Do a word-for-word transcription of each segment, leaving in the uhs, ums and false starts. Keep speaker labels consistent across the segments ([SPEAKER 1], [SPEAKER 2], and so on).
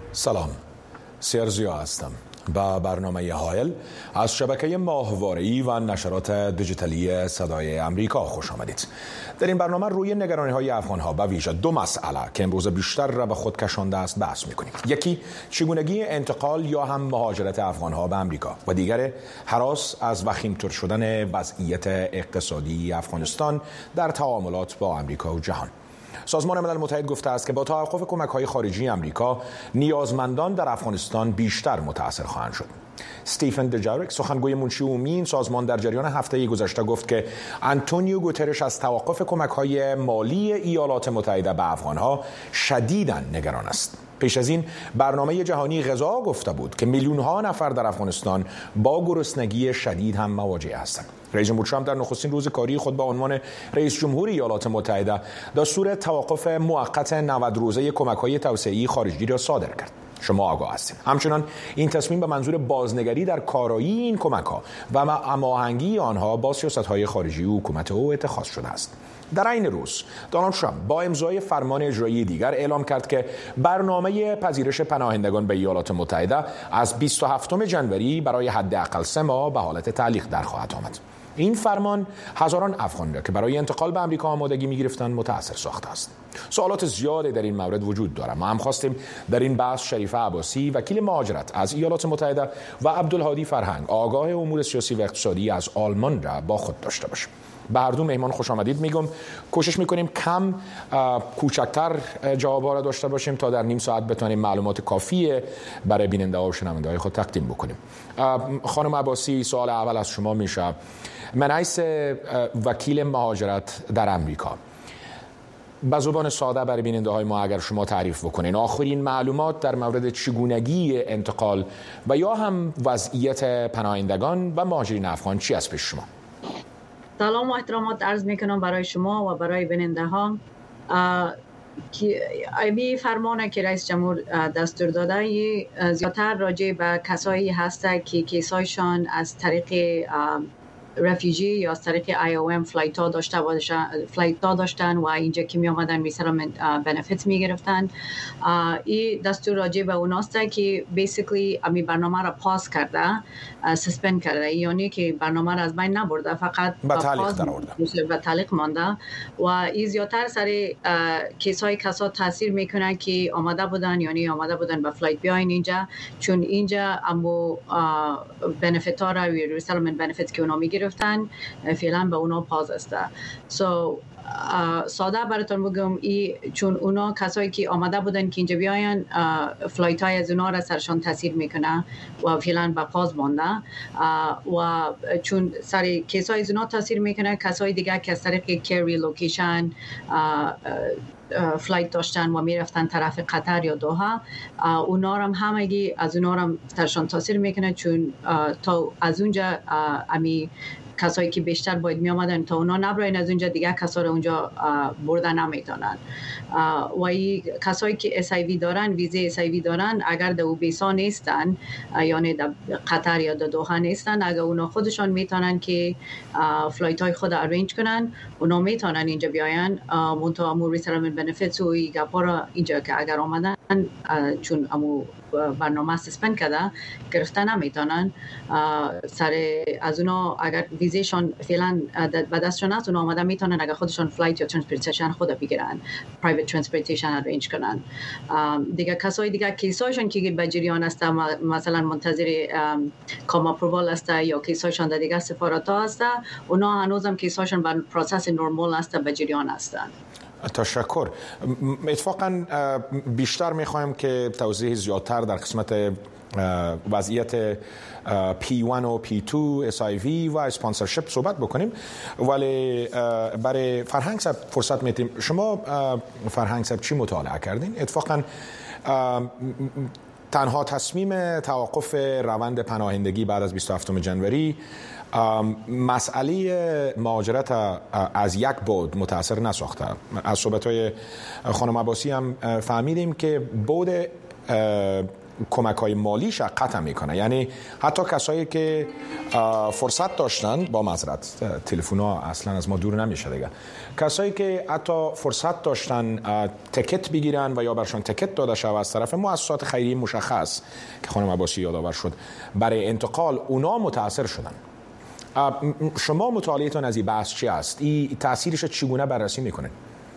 [SPEAKER 1] سلام، سرزیا هستم. با برنامه هایل از شبکه ماهواره‌ای و نشرات دیجیتالی صدای امریکا خوش آمدید. در این برنامه روی نگرانی‌های افغان‌ها به ویژه دو مسئله که امروز بیشتر را به خود کشانده است بحث می‌کنیم. یکی چگونگی انتقال یا هم مهاجرت افغان‌ها به امریکا و دیگر هراس از وخیم‌تر شدن وضعیت اقتصادی افغانستان در تعاملات با امریکا و جهان. سازمان ملل متحد گفته است که با توقف کمک‌های خارجی امریکا نیازمندان در افغانستان بیشتر متاثر خواهند شد. استیفن دجارک سخنگوی منشی عمومی این سازمان در جریان هفته گذشته گفت که آنتونیو گوترش از توقف کمک‌های مالی ایالات متحده به افغان‌ها شدیداً نگران است. پیش از این برنامه جهانی غذا گفته بود که میلیون‌ها نفر در افغانستان با گرسنگی شدید هم مواجه هستند. رئیس جمهور ترامپ در نخستین روز کاری خود به عنوان رئیس جمهور ایالات متحده دستور توقف موقت نود روزه کمک‌های توسعه‌ای خارجی را صادر کرد. شما آگاه هستید. همچنان این تصمیم به منظور بازنگری در کارایی این کمک‌ها و هماهنگی آنها با سیاست‌های خارجی و حکومت او اتخاذ شده است. در این روز دونالد ترامپ با امضای فرمان اجرایی دیگر اعلام کرد که برنامه پذیرش پناهندگان به ایالات متحده از بیست و هفتم ژانویه برای حداقل سه ماه به حالت تعلیق در خواهد آمد. این فرمان هزاران افغان را که برای انتقال به آمریکا آمادگی می‌گرفتند متأثر ساخته است. سوالات زیادی در این مورد وجود دارد. ما هم خواستیم در این بحث شریفه عباسی وکیل مهاجرت از ایالات متحده و عبدالهادی فرهنگ آگاه امور سیاسی و اقتصادی از آلمان را با خود داشته باشیم. به هر دو مهمان خوش آمدید میگم. کوشش میکنیم کم کوچکتر جوابا را داشته باشیم تا در نیم ساعت بتونیم معلومات کافی برای بیننده ها و شنونده های خود تقدیم بکنیم. خانم عباسی، سوال اول از شما میشه من حیث وکیل مهاجرت در امریکا به زبان ساده برای بیننده های ما اگر شما تعریف بکنین آخرین معلومات در مورد چگونگی انتقال و یا هم وضعیت پناهندگان و مهاجرین افغان چی است پیش شما؟
[SPEAKER 2] سلام و احترامات عرض میکنم برای شما و برای بیننده ها. این فرمانه که رئیس جمهور دستور داده زیادتر راجع به کسایی هسته که کیسایشان از طریق رفیجی یا از طریق آی او ام فلایت ها داشته باشن فلایت ها داشتن و اینجا که می آمدن مثلا بنفیت می گرفتن. این دستور راجع به اوناست که بیسیکلی امی برنامه را پاس کرده، سسپند کرده، یعنی که برنامه را از بین نبرده، فقط
[SPEAKER 1] با تعلیق در آورده
[SPEAKER 2] و تعلیق مانده و این زیادتر سر کیس های کسا تاثیر میکنه که آماده بودن، یعنی آماده بودن به فلایت بیاین اینجا، چون اینجا امو بنفیت ها را و ریسلمنت بنفیت که اونا میگیرن فعلا به اونا پاز است. سو ساده براتون بگم ای چون اونا کسایی که آماده بودن که اینجا بیاین فلایت های از اونا را سرشان تاثیر میکنه و فعلا به پاز مانده و چون سر کیس های از اونا تاثیر میکنه کسای دیگه که از طریق کری لوکیشن فلایت داشتن و میرفتن طرف قطر یا دوحه اونا هم همگی از اونا هم ترشان تاثیر میکنه چون تا از اونجا امی کسایی که بیشتر باید می آمدن تا اونا نبراین از اونجا دیگه کسا رو اونجا بردن نمیتونن و این کسایی که اس آی وی دارن ویزه اس آی وی دارن اگر در اوبیسا نیستن یعنی در قطر یا در دوحه نیستن اگر اونا خودشان میتونن که فلایت های خود ارینج کنن اونا میتونن اینجا بیاین منطقه امور ریسلمنت بنفیتس و این گپا را اینجا که اگر آمدن چون امو برنامه سسپند کرده گرفتن نمیتونن سر از اونا اگر ویزیشون فعلا به دستشون هست اونا آمده میتونن اگر خودشون فلایت یا ترانسپورتیشن خود بگیرن پرایوت ترانسپورتیشن ارینج کنن. دیگه کسای دیگه کیساشون که به جریان است مثلا منتظر کام اپرووال است یا کیساشون در دیگه سفارت ها است اونا هنوزم کیساشون به پروسس نرمال است به جریان هستند.
[SPEAKER 1] تشکر. اتفاقا بیشتر میخوایم که توضیح زیادتر در قسمت وضعیت پی ون و پی دو اس آی وی و اسپانسرشپ صحبت بکنیم ولی برای فرهنگ صاحب فرصت میتیم. شما فرهنگ صاحب چی مطالعه کردین؟ اتفاقا تنها تصمیم توقف روند پناهندگی بعد از بیست و هفتم ژانویه مسئله مهاجرت از یک بعد متأثر نساخته. از صحبت‌های خانم عباسی هم فهمیدیم که بعد کمک‌های مالیش قطع میکنه. یعنی حتی کسایی که فرصت داشتن، با معذرت تلفن‌ها اصلا از ما دور نمیشه دیگه، کسایی که حتی فرصت داشتن تکت بگیرن و یا برشان تکت داده شود از طرف مؤسسات خیریه مشخص که خانم عباسی یادآور شد برای انتقال، اونا متاثر شدن. شما مطالعه‌تان از این بحث چی است؟ این تأثیرش چگونه بررسی میکنید؟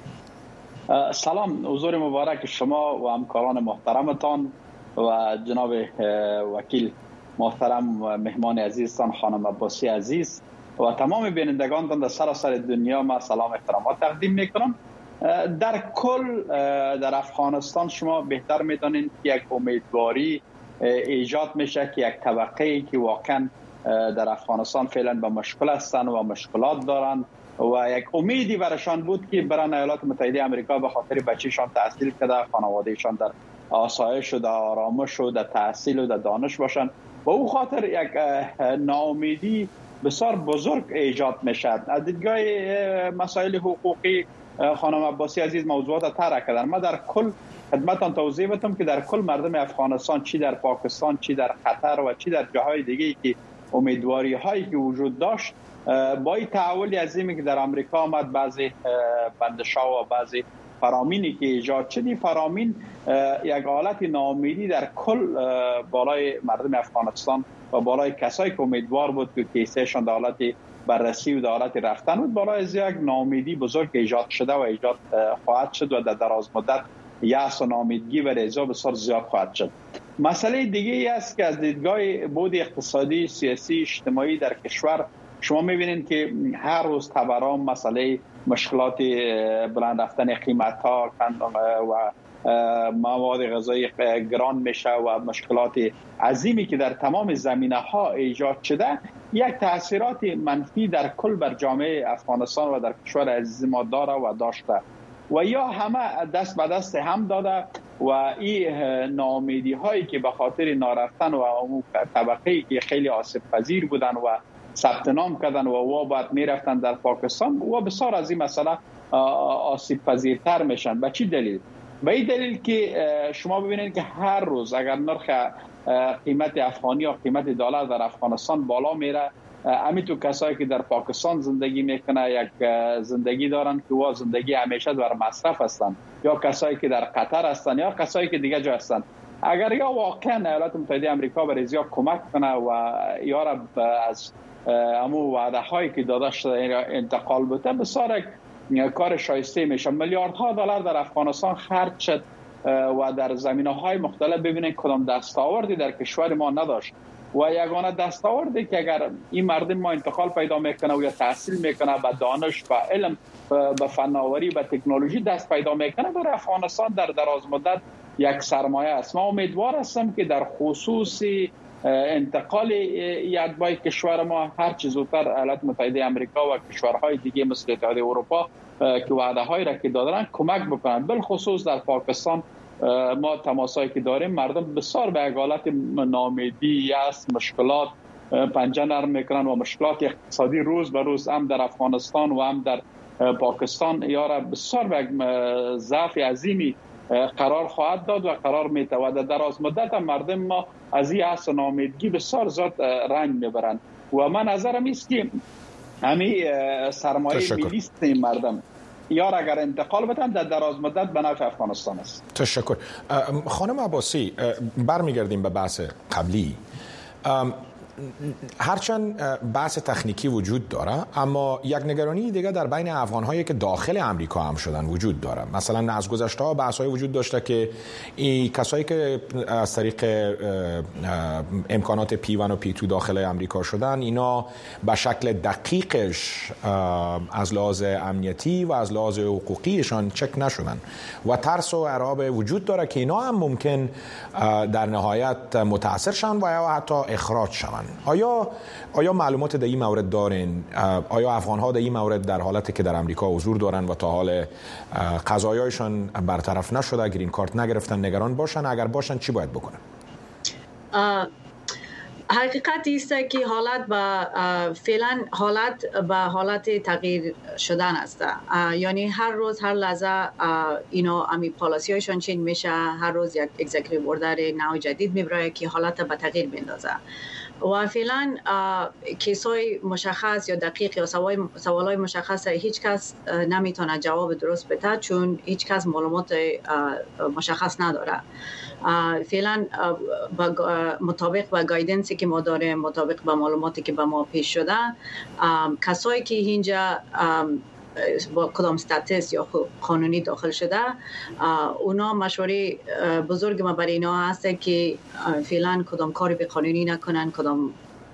[SPEAKER 3] سلام، حضور مبارک شما و همکاران محترمتان و جناب وکیل محترم مهمان عزیزتان خانم عباسی عزیز و تمام بینندگان در سراسر دنیا ما سلام احترامات تقدیم میکنم. در کل در افغانستان شما بهتر میدانید که یک امیدواری ایجاد میشه که یک طبقه که واقعا در افغانستان فعلا به مشکل هستند و مشکلات دارند و یک امیدی برشان بود که برای ایالات متحده آمریکا به خاطر بچه‌شان تحصیل کرده، خانوادهشان در آسایش و در آرامش و در تحصیل و در دانش باشند و او خاطر یک ناامیدی بسیار بزرگ ایجاد میشد. از دیدگاه مسائل حقوقی خانم عباسی عزیز موضوعات طرح کردن. ما در کل خدمتتان توضیح بدم که در کل مردم افغانستان، چی در پاکستان، چی در قطر و چی در جاهای دیگه که امیدواری هایی که وجود داشت، با این تحولی عظیمی که در آمریکا آمد، بعضی بندش‌ها و بعضی فرامینی که ایجاد شد، فرامین یک حالت ناامیدی در کل بالای مردم افغانستان و بالای کسایی که امیدوار بود که کیسهشان در حالت بررسی و در حالت رفتن بود، بالای از یک ناامیدی بزرگ ایجاد شده و ایجاد خواهد شد و در دراز مدت یأس و ناامیدگی و رضا بسیار زیاد خواهد شد. مسئله دیگه ای است که از دیدگاه بود اقتصادی، سیاسی، اجتماعی در کشور شما می‌بینید که هر روز تورم، مسئله مشکلات بلند رفتن قیمت‌ها و مواد غذایی گران میشه و مشکلات عظیمی که در تمام زمینه‌ها ایجاد شده، یک تاثیرات منفی در کل بر جامعه افغانستان و در کشور عزیز ما داره و داشته و یا همه دست به دست هم داده و این ناامیدی هایی که به خاطر نارفتن و اون طبقه‌ای که خیلی آسیب پذیر بودن و ثبت نام کردن و و بعد میرفتن در پاکستان و بسیار از این مسئله آسیب پذیرتر میشن. به چی دلیل؟ به این دلیل که شما ببینید که هر روز اگر نرخ قیمت افغانی یا قیمت دلار در افغانستان بالا میره، همینطور کسایی که در پاکستان زندگی میکنه یک زندگی دارن که وا زندگی همیشه در مصرف هستن، یا کسایی که در قطر هستن یا کسایی که دیگه جا هستن، اگر یا واقعا ایالات متحده آمریکا به رضا کمک کنه و یا رب از امو وعده هایی که داده شده انتقال بده، بسیار کار شایسته میشه. میلیاردها دلار در افغانستان خرج شد و در زمینه‌های مختلف ببینید کدام دستاوردی در کشور ما نداشت و یگانه دستاوردی که اگر این مردم ما انتقال پیدا میکنه و یا تحصیل میکنه به دانش و علم، به فناوری و تکنولوژی دست پیدا میکنه، برای افغانستان در دراز مدت یک سرمایه است. ما امیدوار هستم که در خصوص انتقال یدبای کشور ما هر چه زودتر ایالات متحده آمریکا و کشورهای دیگه مثل اتحادیه اروپا که وعده هایی را که دادن کمک بکنن. بالخصوص در پاکستان ما تماسایی که داریم، مردم بسیار به حالت ناامیدی است، مشکلات پنجه نرم میکنن و مشکلات اقتصادی روز به روز هم در افغانستان و هم در پاکستان یارا بسیار به ضعف عظیمی قرار خواهد داد و قرار میتواند. در دراز مدت مردم ما از این حس و ناامیدگی بسیار زیاد رنج میبرند و من نظرم است که همین سرمایه ملیست مردم یار اگر انتقال بدن در دراز مدت به نفع افغانستان است.
[SPEAKER 1] تشکر. خانم عباسی، برمیگردیم به بحث قبلی. هرچند بحث تکنیکی وجود داره، اما یک نگرانی دیگه در بین افغان‌هایی که داخل امریکا هم شدن وجود داره. مثلا از گذشته بحث‌های وجود داشته که این کسایی که از طریق امکانات پی ون و پی تو داخل امریکا شدن، اینا به شکل دقیقش از لحاظ امنیتی و از لحاظ حقوقیشان چک نشدن و ترس و اعراب وجود داره که اینا هم ممکن در نهایت متاثر شن و یا حتی اخراج شون. آیا آیا معلومات در این مورد دارین؟ آیا افغان‌ها در این مورد در حالتی که در امریکا حضور دارن و تا حال قضایایشان برطرف نشده، گرین کارت نگرفتن، نگران باشن؟ اگر باشن چی باید بکنن؟
[SPEAKER 2] حقیقت است که حالت با فعلا حالت به حالت تغییر شدن است. یعنی هر روز هر لحظه اینا امی پالیسی هایشان چین میشه، هر روز یک اگزیکتیو اوردر نو جدید میبره که حالت به تغییر بندازه و فعلا کیسای مشخص یا دقیق یا سوالای مشخص هیچ کس نمیتونه جواب درست بده، چون هیچ کس معلومات مشخص نداره. فعلا مطابق با گایدنسی که ما داریم، مطابق با معلوماتی که به ما پیش شده، کسایی که اینجا با کدام استاتس یا قانونی داخل شده، اونا مشوره بزرگ ما برای اینا هست که فعلا کدام کاری به قانونی نکنن، کدام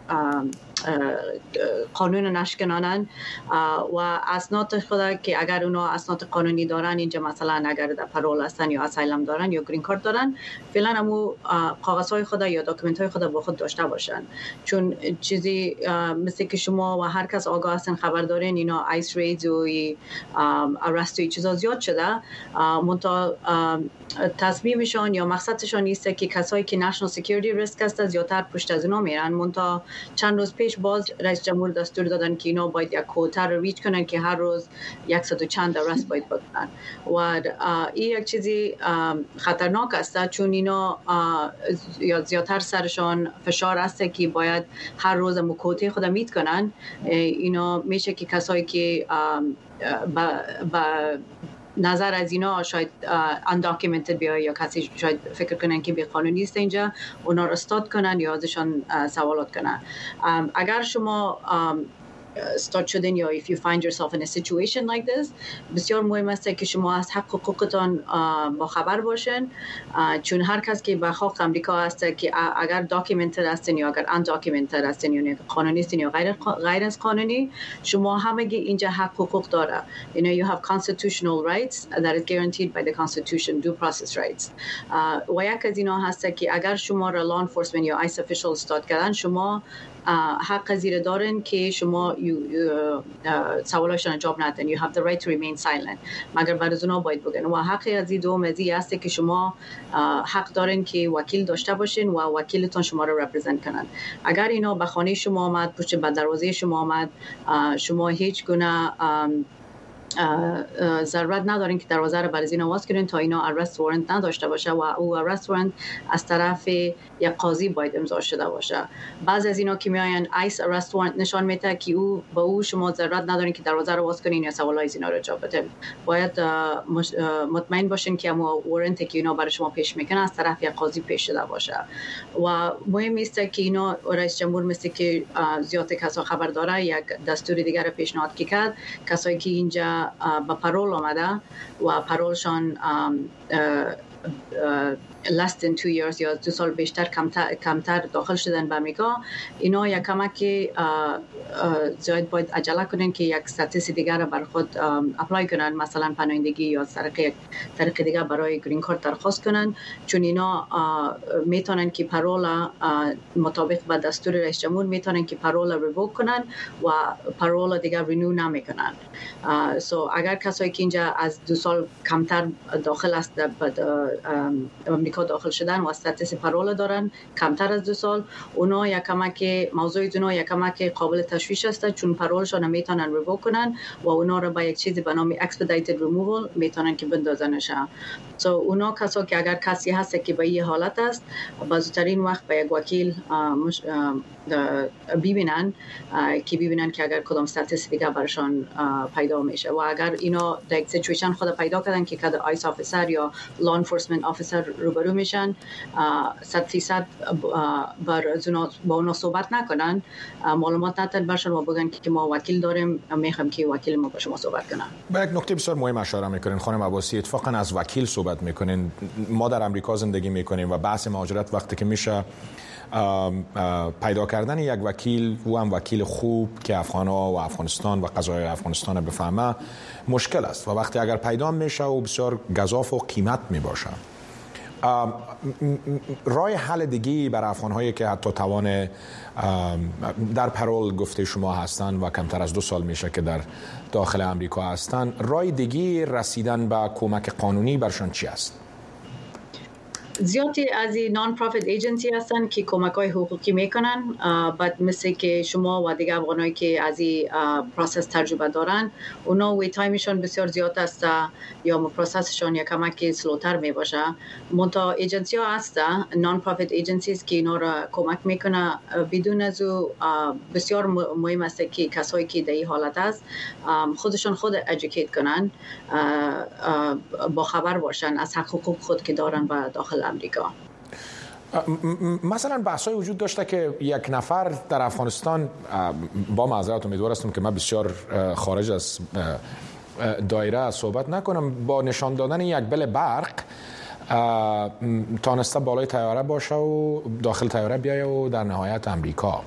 [SPEAKER 2] قانون نشکنانن و اسناد خدا که اگر اونا اسناد قانونی دارن، اینجا مثلا اگر در پرول هستن یا اسایلم دارن یا گرین کارت دارن، فعلا همو کاغذهای خدا یا داکیومنت های خدا با خود داشته باشن. چون چیزی مثل که شما و هر کس آگاه هستن، خبر دارین، اینا آیس ریدز و ارست و چیزا زیاد شده، منتها تصمیمشان یا مقصدشان نیست که کسایی که نشنال سکیوریتی ریسک هست زیادتر پشت از اونا میرن. منتها چند روز پیش باز رئیس جمهور دستور دادن که اینا باید یک کوتا رو ریچ کنن که هر روز یکصد و چند ارست باید بکنن و این یک چیزی خطرناک است، چون اینا یا زیادتر سرشان فشار است که باید هر روز کوتا خود میت کنن. اینا میشه که کسایی که با نظر از اینا شاید انداکیومنتد بیای یا کسی شاید فکر کنن که بی قانونی است اینجا، اونا رو استاد کنن یا ازشان سوالات کنن. اگر شما استارت شدین یا if you find yourself in a situation like this، بسیار مهم است که شما از حق حقوقتان با خبر باشین، چون هر کس که به حق امریکا هست که اگر داکیومنتد هستین یا اگر انداکیومنتد هستین یا قانونی هستین یا غیر غیر از قانونی، شما همگی اینجا حق حقوق داره. you know you have constitutional rights that is guaranteed by the constitution, due process rights. و یک از اینا هست که اگر شما را law enforcement یا آیس official استاد کردن، شما حق زیر دارن که شما سوالاشون جواب ندن. you have the right to remain silent، مگر بعد از اونا باید بگن. و حق از این دو مزی هست که شما حق دارن که وکیل داشته باشین و وکیلتون شما رو رپرزنت کنن. اگر اینا به خانه شما آمد، پشت به دروازه شما آمد، شما هیچ گونه ضرورت ندارین که دروازه رو برای اینا واس کنین تا اینا ارست وارنت نداشته باشه و او ارست وارنت از طرف یک قاضی باید امضا شده باشه. بعضی از اینا که میاین آیس ارست وارنت نشان میده که او با او شما ضرورت ندارین که دروازه رو واس کنین یا سوالای اینا رو جواب بدین. باید مطمئن باشین که اما وارنت که اینا برای شما پیش میکنه از طرف یک قاضی پیش شده باشه. و مهم است که اینا رئیس جمهور مثل که زیاد کسا خبر داره، یک دستور دیگر پیشنهاد کرد، کسایی که اینجا با پرول آمده و پرولشان less than two years یا دو سال بیشتر کمتر, کمتر داخل شدن به امریکا، اینا یک کمک زیاد باید عجله کنن که یک استاتس دیگر بر خود اپلای کنن، مثلا پناهندگی یا طریق طریق دیگر برای گرین کارت درخواست کنن، چون اینا میتونن که پرول مطابق با دستور رئیس جمهور میتونن که پرول ریووک کنن و پرول دیگر رینیو نمیکنن. سو اگر کسایی که اینجا از دو سال کمتر داخل است امریکا داخل شدن و استاتس پرول دارن کمتر از دو سال، اونا یک کمک موضوع اونا یک کمک قابل تشویش است، چون پرولشون میتونن ریووک کنن و اونا رو با یک چیزی به نام expedited removal میتونن که بندازنشن. سو اونا کسا که اگر کسی هست که به این حالت است، با زودترین وقت به یک وکیل ببینن که ببینن که اگر کدام استاتس دیگه برشان پیدا میشه و اگر اینا در یک سیچویشن خود پیدا کردن که کد آیس آفیسر یا لا انفورسمنت آفیسر روبرو میشن، صد فیصد با اونا صحبت نکنن، معلومات ندن برشان و بگن که ما وکیل داریم، میخوام که وکیل ما با شما صحبت کنن.
[SPEAKER 1] با یک نکته بسیار مهم اشاره میکنین خانم عباسی، اتفاقا از وکیل صحبت میکنین. ما در امریکا زندگی میکنیم و بحث مهاجرت وقتی که میشه پیدا کردن یک وکیل و هم وکیل خوب که افغان‌ها و افغانستان و قضایای افغانستان بفهمه مشکل است و وقتی اگر پیدا میشه و بسیار گزاف و قیمت میباشه. راه حل دیگی برای افغان‌هایی که حتی توان در پرول گفته شما هستن و کمتر از دو سال میشه که در داخل امریکا هستن، راه دیگی رسیدن به کمک قانونی برشان چی است؟
[SPEAKER 2] زیادی از این نان پروفیت ایجنسی هستن که کمک های حقوقی میکنن. بعد مثل که شما و دیگه افغانایی که از این پروسس تجربه دارن، اونا وی تایمشون بسیار زیاد است یا پروسسشون یا کمک سلوتر می باشه. منتها ایجنسی ها هست نان پروفیت ایجنسیز که اینا را کمک میکنه. بدون از او بسیار مهم است که کسایی که در این حالت است خودشون خود ادوکییت کنن، با خبر باشن از حق حقوق خود که دارن به داخل امریکا.
[SPEAKER 1] مثلا بحث‌های وجود داشته که یک نفر در افغانستان، با معذرت امیدوار هستم که من بسیار خارج از دایره صحبت نکنم، با نشان دادن یک بل برق تانسته بالای طیاره باشه و داخل طیاره بیایه و در نهایت امریکا.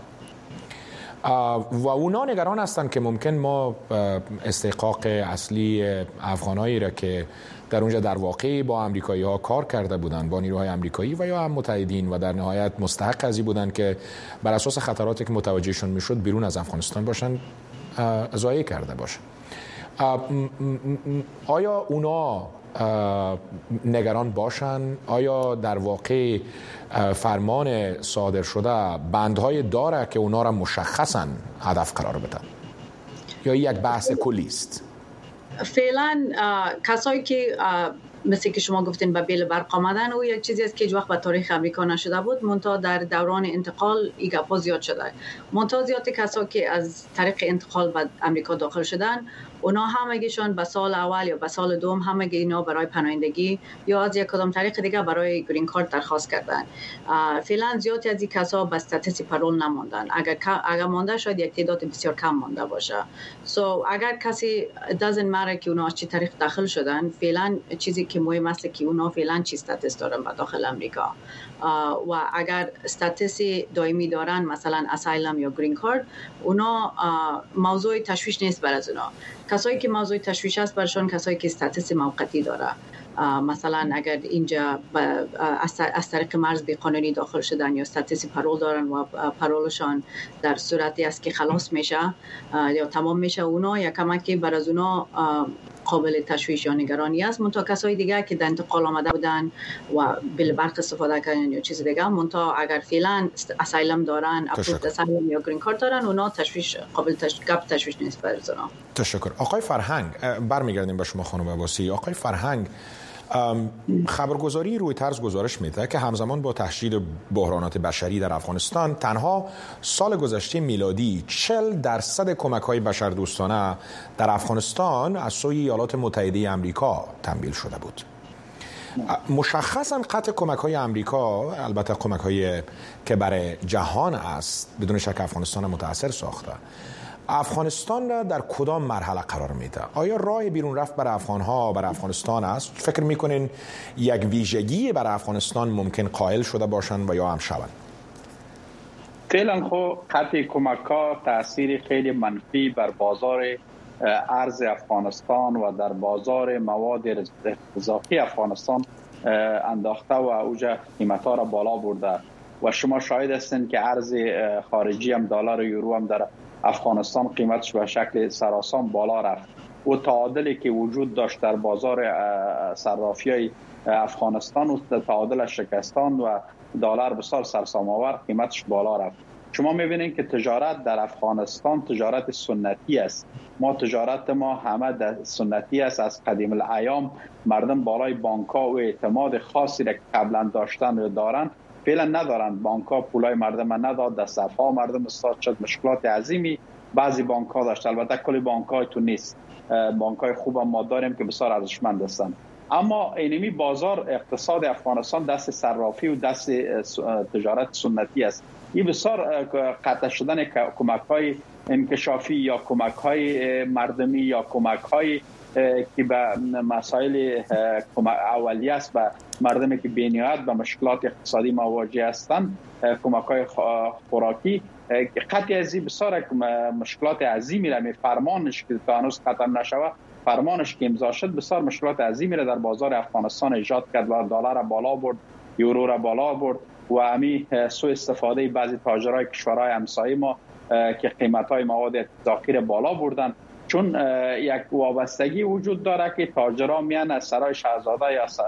[SPEAKER 1] و اونا نگران هستند که ممکن ما استحقاق اصلی افغانایی را که در اونجا در واقع با امریکایی ها کار کرده بودند، با نیروهای امریکایی و یا هم متحدین، و در نهایت مستحق ازی بودند که بر اساس خطراتی که متوجهشون میشد بیرون از افغانستان باشن، ضایع کرده باشن. آیا اونا نگران باشن؟ آیا در واقع فرمان صادر شده بندهای داره که اونا را مشخصا هدف قرار بدن یا یک بحث کلی است؟
[SPEAKER 2] فعلا کسایی که مثل که شما گفتین به بیل برق آمدن و یک چیزی است که هیچ وقت به تاریخ امریکا نشده بود، منتها در دوران انتقال این گپا زیاد شده. منتها زیاد کسایی که از طریق انتقال به امریکا داخل شدن، اونا همگیشون به سال اول یا به سال دوم همگی اینا برای پناهندگی یا از یک کدام طریق دیگه برای گرین کارت درخواست کردن. فعلا زیادی از این کسا به استاتس پرول نموندن. اگر اگر مونده شاید یک تعداد بسیار کم مونده باشه. سو so, اگر کسی doesn't matter که اونا از چه طریق داخل شدن، فعلا چیزی که مهم است که اونا فعلا چی استاتس دارن به داخل امریکا. و اگر استاتس دائمی دارن، مثلا اسایلم یا گرین کارت، اونا موضوع تشویش نیست برای اونا. کسایی که موضوع تشویش است برشون کسایی که استاتس موقتی داره. مثلا اگر اینجا از طریق مرز بی قانونی داخل شدن یا استاتس پرول دارن و پرولشان در صورتی است که خلاص میشه یا تمام میشه، اونا یا کمکی بر از اونا قابل تشویش یا نگرانی است. منتها کسای دیگه که در انتقال آمده بودن و بل برق استفاده کردن یا چیز دیگه، منتها اگر فعلا اسایلم دارن، اپروفد اسایلم یا گرین کارت دارن، اونا تشویش قابل تش... گپ تشویش نیست برای اونا.
[SPEAKER 1] تشکر. آقای فرهنگ، برمیگردیم به شما خانم عباسی. آقای فرهنگ، خبرگزاری رویترز گزارش میده که همزمان با تشدید بحرانات بشری در افغانستان، تنها سال گذشته میلادی چهل درصد کمک‌های بشردوستانه در افغانستان از سوی ایالات متحده آمریکا تمویل شده بود. مشخصاً قطع کمک‌های آمریکا، البته کمک‌های که برای جهان است، بدون شک افغانستان متأثر ساخته. افغانستان را در کدام مرحله قرار میده؟ آیا راه بیرون رفت برای افغانها برای افغانستان است؟ فکر میکنین یک ویژگی برای افغانستان ممکن قائل شده باشن و یا هم شوند؟
[SPEAKER 3] فعلا خب قطع کمک‌ها تأثیر خیلی منفی بر بازار ارز افغانستان و در بازار مواد غذایی افغانستان انداخته و اوج قیمت‌ها را بالا برده و شما شاهد هستین که ارز خارجی هم دلار و یورو هم در افغانستان قیمتش به شکل سراسام بالا رفت. و تعادلی که وجود داشت در بازار صرافی افغانستان و تعادل شکستان و دلار بسیار سرسام آور قیمتش بالا رفت. شما می‌بینید که تجارت در افغانستان تجارت سنتی است. ما تجارت ما همه در سنتی است. از قدیم الایام مردم بالای بانک‌ها و اعتماد خاصی را قبلا داشتن و دارن فعلا ندارن. بانک‌ها پولای مردم نداد، در صفا مردم استاد شد، مشکلات عظیمی بعضی بانک‌ها داشت. البته کلی بانک‌های تو نیست، بانک‌های خوب هم ما داریم که بسیار ارزشمند هستند. اما اینمی بازار اقتصاد افغانستان دست صرافی و دست تجارت سنتی است. این بسیار قطع شدن کمک‌های انکشافی یا کمک‌های مردمی یا کمک‌های که به مسائل اولیه است به مردمی که بی‌نیاز به مشکلات اقتصادی مواجه هستند، کمک‌های خوراکی قطعی از این بسیار مشکلات عظیمی را می فرمانش که تا هنوز ختم نشود، فرمانش که امضا شد بسیار مشکلات عظیمی را در بازار افغانستان ایجاد کرد و دلار را بالا برد، یورو را بالا برد و همین سوء استفاده بعضی تاجرای کشورهای همسایه ما که قیمت‌های مواد ذخیره بالا بردن. چون یک وابستگی وجود داره که تاجرها میان از سرای شاهزاده یا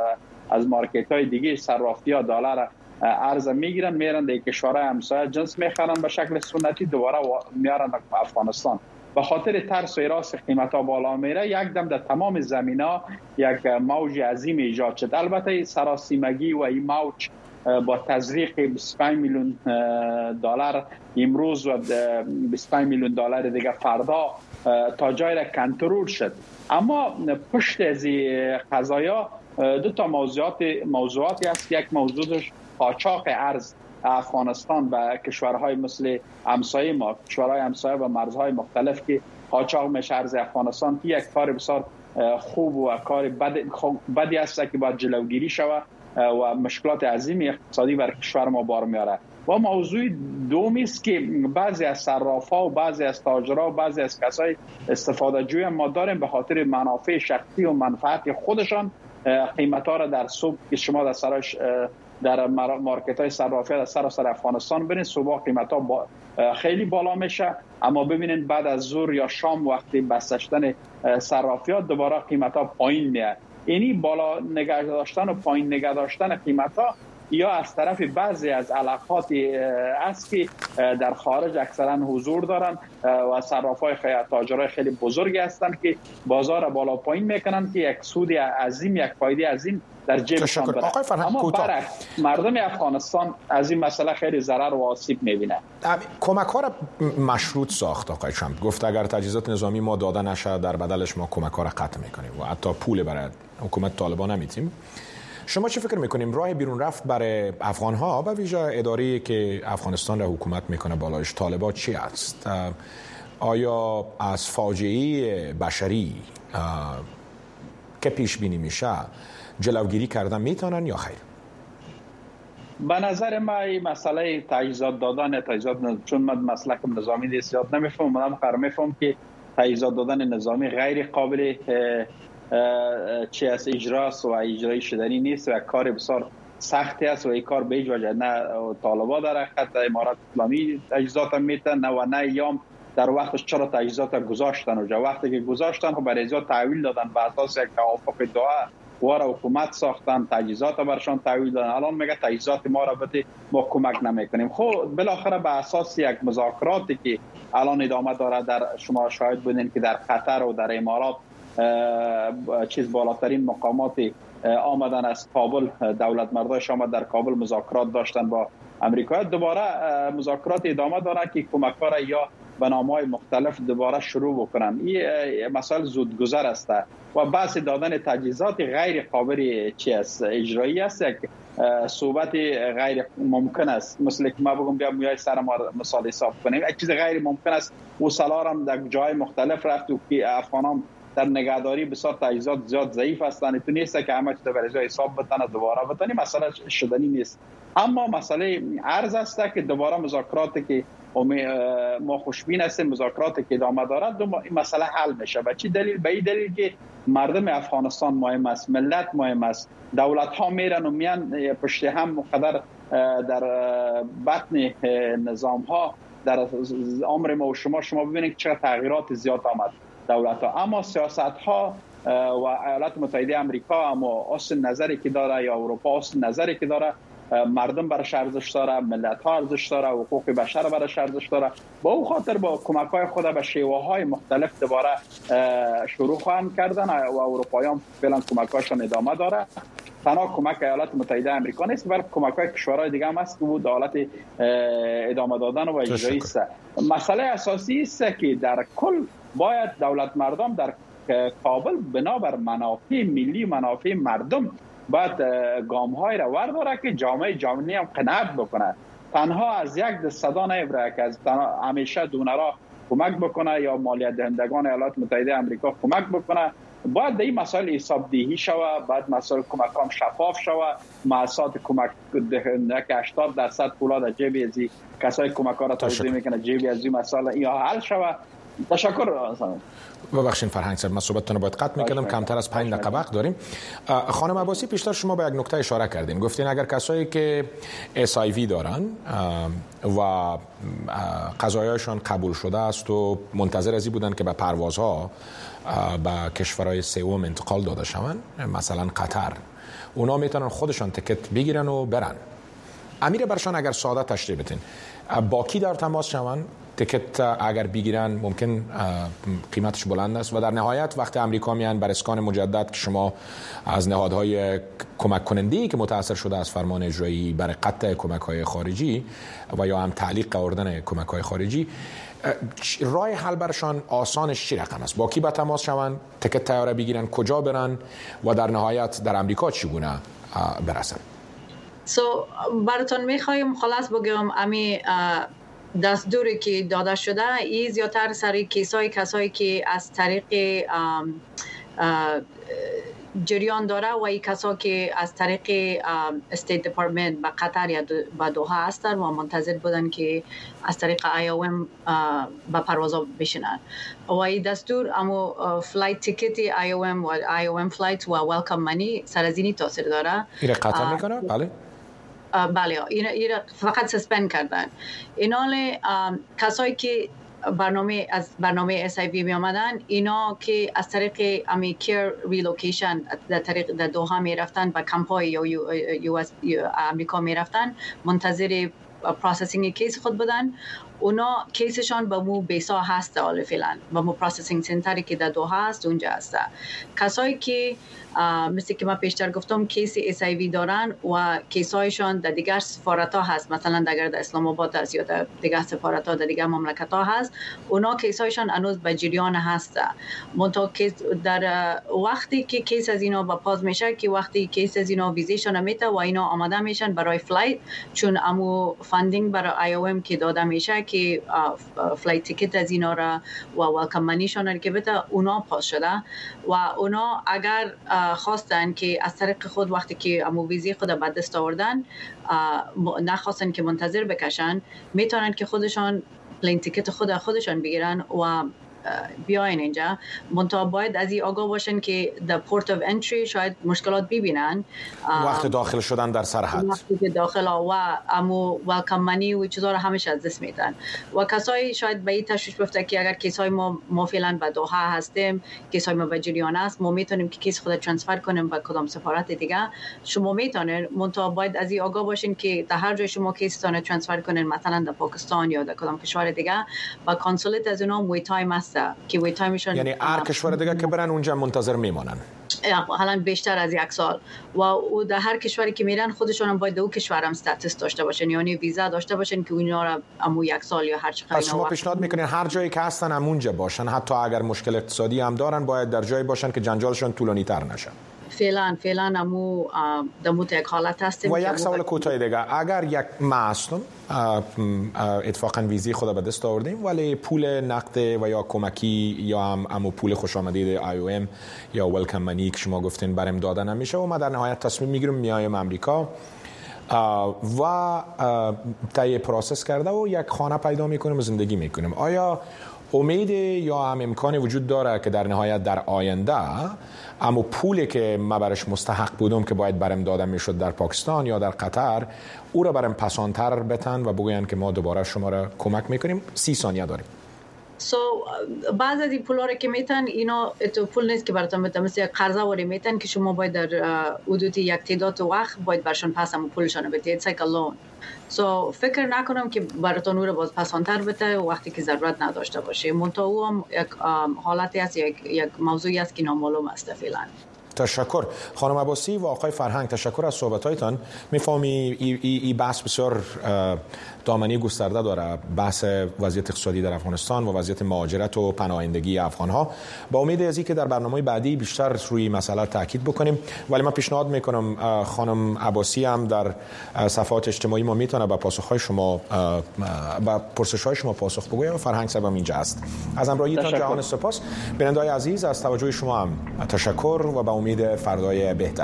[SPEAKER 3] از مارکت های دیگه صرافی ها دلار ارز میگیرن میرن در کشورهای همسایه جنس میخرن به شکل سنتی دوباره میارن افغانستان. به خاطر ترس و هراس قیمت ها بالا میره یک دم در تمام زمینا یک موج عظیم ایجاد شد. البته سراسیمگی و این موج با تزریق بیست و پنج میلیون دلار امروز و بیست و پنج میلیون دلار دیگه فردا تا جای را کنترل شد. اما پشت از قضایا دو تا موضوعات موضوعاتی است. یک موضوعش قاچاق ارز افغانستان و کشورهای مثل همسایه ما، کشورهای همسایه و مرزهای مختلف که قاچاق میشه ارز افغانستان، که یک کار بسیار خوب و کار بد بدی است که باید جلوگیری شود و مشکلات عظیمی اقتصادی بر کشور ما بار میاره. و موضوع دومی است که بعضی از صرافا و بعضی از تاجرها و بعضی از کسای استفاده جوی ما داریم به خاطر منافع شخصی و منفعت خودشان قیمت ها را در صبح که شما در سرش در مارکت های صرافی در سراسر افغانستان ببینید صبح قیمت ها با خیلی بالا میشه، اما ببینید بعد از ظهر یا شام وقتی بسته شدن صرافی ها دوباره قیمت ها پایین میاد. اینی بالا نگه داشتن و پایین نگه داشتن قیمت ها یا از طرف بعضی از علاقاتی است که در خارج اکثرا حضور دارن و صرافای تاجرای خیلی بزرگی هستند که بازار بالا پایین میکنن که یک سود عظیم، یک فایده عظیم در جیبشان داره. اما برعکس مردم افغانستان از این مسئله خیلی ضرر و آسیب میبینه.
[SPEAKER 1] کمک ها را مشروط ساخت آقای ترامپ، گفت اگر تجهیزات نظامی ما داده نشه در بدلش ما کمک ها را قطع میکنیم و حتی پول برای حکومت طالبان نمیتیم. شما چه فکر میکنیم راه بیرون رفت برای افغان ها به ویژه اداره‌ای که افغانستان را حکومت میکنه بالایش طالبان چی است؟ آیا از فاجعه بشری که پیش بینی میشه جلوگیری کردن میتونن یا خیر؟
[SPEAKER 3] به نظر ما این مسئله تجهیزات دادن تجهیزات چون من مسلکم نظامی نیست زیاد نمیفهمم، منم قرار میفهمم که تجهیزات دادن نظامی غیر قابل چی از اجراست و اجرایی شدنی نیست و کار بسیار سختی است و این کار به هیچ وجه نه طالبا در خط امارات اسلامی تجهیزات میتن نه و نه یام در وقتش چرا تجهیزات گذاشتن و وقتی که گذاشتن خب برای ازیا تحویل دادن به اساس یک توافق دعا واره حکومت ساختن تجهیزات برشان تحویل دادن. الان میگه تجهیزات ما را بده ما کمک نمیکنیم. خب بالاخره به اساس یک مذاکراتی که الان ادامه داره در شما شاهد بودین که در قطر و در امارات چیز بالاترین مقامات آمدن از کابل، دولت مرداش آمد در کابل مذاکرات داشتن با امریکا. دوباره مذاکرات ادامه داره که کمک ها را یا به نام‌های مختلف دوباره شروع بکنن. این مسائل زودگذر است و بحث دادن تجهیزات غیر قابل چی است اجرایی است، یک صحبت غیر ممکن است. مثل که ما بگم بیا میای سر ما مثال حساب کنیم، یک چیز غیر ممکن است. و سلارم در جای مختلف رفت و که افغانان در نگهداری بسیار تجهیزات زیاد ضعیف هستند، تو نیست که همه چیز برای حساب بتونه دوباره بتونی مسئله شدنی نیست. اما مسئله ارز است که دوباره مذاکراتی که ما خوشبین هستیم مذاکراتی که ادامه دارد دو این مسئله حل میشه. به چه دلیل؟ به این دلیل که مردم افغانستان مهم است، ملت مهم است، دولت ها میرن و میان پشت هم مقدر در بطن نظام ها در عمر ما و شما شما ببینید چه تغییرات زیاد آمد دولت ها. اما سیاست ها و ایالات متحده آمریکا اما اصل نظری که داره یا اروپا اصل نظری که داره، مردم برش ارزش داره، ملت ها ارزش داره، حقوق بشر برش ارزش داره. با او خاطر با کمک های خود به شیوه های مختلف دوباره شروع خواهند کردن و اروپاییان فعلا کمک هاشون ادامه داره. تنها کمک ایالات متحده آمریکا نیست بلکه کمک های کشورهای دیگه هم هست که بود حالت ادامه دادن و اجرایی است. مسئله اساسی است که در کل باید دولت مردم در کابل بنابر منافع ملی منافع مردم باید گام های را ورداره که جامعه جهانی هم قناعت بکنه. تنها از یک دست صدا نمیبره که از همیشه دونرها کمک بکنه یا مالیات دهندگان ایالات متحده آمریکا کمک بکنه. باید در این مسائل حساب دهی شوه، باید مسائل کمک هم شفاف شوه، مؤسسات کمک دهنده که هشتاد درصد پولا در جیب ازی کسای کمک ها را توزیع میکنه جیب ازی مسائل یا حل شوه. تشکر.
[SPEAKER 1] ببخشید فرهنگ صاحب، من صحبتتون رو باید قطع می‌کردم، کمتر از پنج دقیقه وقت داریم. خانم عباسی پیشتر شما به یک نکته اشاره کردین، گفتین اگر کسایی که اس آی وی دارن و قضایاشون قبول شده است و منتظر ازی بودن که به پروازها به کشورهای سوم انتقال داده شوند، مثلا قطر اونا میتونن خودشان تیکت بگیرن و برن. امیر برشان اگر ساده تشریح بتین با کی در تماس شون؟ تیکت اگر بگیرن ممکن قیمتش بلند است و در نهایت وقتی امریکا میان بر اسکان مجدد که شما از نهادهای کمک کننده‌ای که متاثر شده از فرمان اجرایی برای قطع کمک‌های خارجی و یا هم تعلیق آوردن کمک‌های خارجی، راه حل برشان آسانش چی رقم است؟ با کی با تماس شون؟ تیکت طیاره بگیرن، کجا برن و در نهایت در امریکا چگونه برسن؟
[SPEAKER 2] سو so, براتون میخوایم خلاص بگم امی دستوری که داده شده این زیادتر سر کیسای کسایی که از طریق جریان داره و این کسا که از طریق استیت دپارتمنت به قطر یا به دوحه هستن و منتظر بودن که از طریق آی او ام به پروازا بشنن و این دستور اما فلایت تیکت آی او ام و آی او ام فلایت و ویلکم منی سر از اینی تاثیر داره.
[SPEAKER 1] این قطر میکنه؟ بله
[SPEAKER 2] بله این فقط سسپند کردن. اینال کسایی که برنامه از برنامه اس آی وی می آمدن، اینا که از طریق امی کیر ریلوکیشن در طریق در دوحه می رفتن و کمپای یا یو اس امریکا می رفتن منتظر پروسسینگ کیس خود بودن. اونا کیسشان به مو بیسا هست حالا فعلا و مو پروسسینگ سنتری که در دوحه هست اونجا هست. کسایی که مثل که من پیشتر گفتم کیس اس آی وی دارن و کیسایشان در دیگر سفارت ها هست، مثلا در در اسلام آباد هست یا در دیگر سفارت ها در دیگر مملکت ها هست، اونا کیسایشان هنوز به جریان هست. منتها در وقتی که کیس از اینا با پاز میشه که وقتی کیس از اینا ویزیشون میته و اینا آماده میشن برای فلایت، چون امو فاندینگ برای آی او ام که داده میشه که فلایت تیکت از اینا را و ویلکم منیشون را که بده اونا پاس شده و اونا اگر خواستن که از طریق خود وقتی که امو ویزی خود به دست آوردن نخواستن که منتظر بکشن، میتونن که خودشان پلین تیکت خود خودشان بگیرن و بیاین اینجا. منتها باید از این آگاه باشن که در پورت آف انتری شاید مشکلات ببینن
[SPEAKER 1] وقت داخل شدن در سرحد،
[SPEAKER 2] وقتی داخل و امو ویلکم منی و چیزا رو همش از دست میدن. و کسایی شاید به این تشویش بفته که اگر کیسای ما ما فعلا به دوحه هستیم، کیسای ما به جریان است، ما میتونیم که کیس خود ترانسفر کنیم به کدام سفارت دیگه. شما میتونین، منتها باید از این آگاه باشین که در هر جای شما کیستون ترانسفر کنین، مثلا در پاکستان یا در کدام کشور دیگه، با کنسولت از اونها وی تایم است که وی تایمشون،
[SPEAKER 1] یعنی هر کشور دیگه که برن اونجا منتظر میمونن
[SPEAKER 2] حالا بیشتر از یک سال و او در هر کشوری که میرن خودشون هم باید دو کشور هم استاتس داشته باشن، یعنی ویزا داشته باشن که اونا را امو یک سال یا هر چقدر.
[SPEAKER 1] پس شما پیشنهاد میکنین هر جایی که هستن همونجا باشن، حتی اگر مشکل اقتصادی هم دارن باید در جایی باشن که جنجالشون طولانی تر نشه.
[SPEAKER 2] فعلا فعلا امو دمو یک حالت هستیم.
[SPEAKER 1] و یک سوال کوتاه دیگه، اگر یک مصدوم اتفاقا ویزی خود به دست آوردیم ولی پول نقد و یا کمکی یا هم امو پول خوش آمدید آی او ام یا ویلکم منی که شما گفتین برام داده نمیشه و ما در نهایت تصمیم میگیریم میایم امریکا و طی پروسس کرده و یک خانه پیدا میکنیم و زندگی میکنیم، آیا امید یا هم امکانی وجود داره که در نهایت در آینده اما پولی که ما برش مستحق بودم که باید برم داده میشد در پاکستان یا در قطر او را برم پسانتر بتن و بگوین که ما دوباره شما را کمک میکنیم؟ سی ثانیه داریم.
[SPEAKER 2] سو so, بعض از این پولا رو که میتن اینا تو پول نیست که براتون بده، مثل یک قرضه وری میتن که شما باید در حدود یک تعداد وقت باید برشون پس هم پولشون رو بدید، سایک لون. سو فکر نکنم که براتون رو باز پسانتر بده وقتی که ضرورت نداشته باشه. منتها او هم یک حالتی است، یک یک موضوعی است که نامعلوم است فعلا.
[SPEAKER 1] تشکر خانم عباسی و آقای فرهنگ، تشکر از صحبت‌هایتان. می‌فهمی ای, ای, ای بحث بسیار دامنی گسترده داره، بحث وضعیت اقتصادی در افغانستان و وضعیت مهاجرت و پناهندگی افغان‌ها. با امید از اینکه در برنامه بعدی بیشتر روی مسئله تاکید بکنیم، ولی من پیشنهاد می‌کنم خانم عباسی هم در صفحات اجتماعی ما میتونه با پاسخ‌های شما با پرسش‌های شما پاسخ بگوید و فرهنگ صاحب اینجا است. از همراهیتان جهان سپاس. بیننده‌های عزیز از توجه شما هم تشکر و با امید فردای بهتر.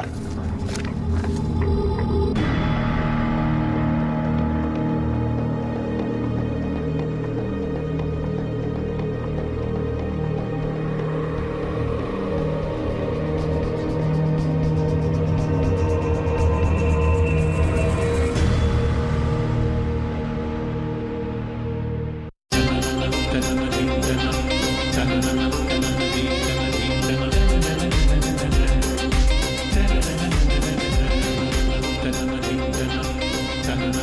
[SPEAKER 4] Da da da da da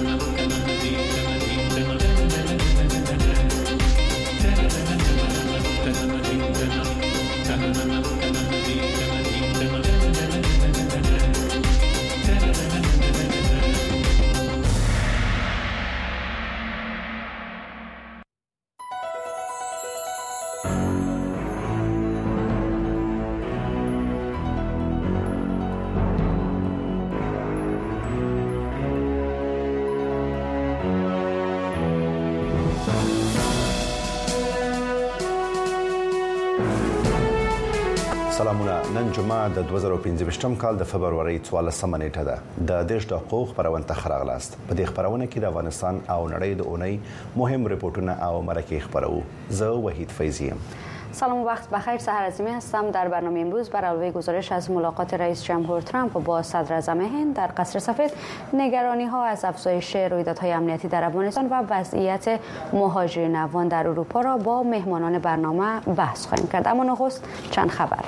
[SPEAKER 4] سلامونه. نن جمعه د دوه زره پنځه کال د فبرवरी څوارلسمه نیټه ده. د دیش د حقوق خبرونه ته خراغلاست. په دې خبرونه کې د افغانستان او نړۍ د اونۍ مهم ریپورتونه او مرکه خبرو. زه وحید فیضی ام.
[SPEAKER 5] سلام و وقت بخیر. سحر عظیمی هستم. در برنامه امروز بر علاوه گزارش از ملاقات رئیس جمهور ترامپ با صدر اعظم هند در قصر سفید، نگرانی ها از افزایش رویدادهای امنیتی در افغانستان و وضعیت مهاجرین افغان در اروپا را با مهمانان برنامه بحث خواهیم کرد. اما نخست چند خبر.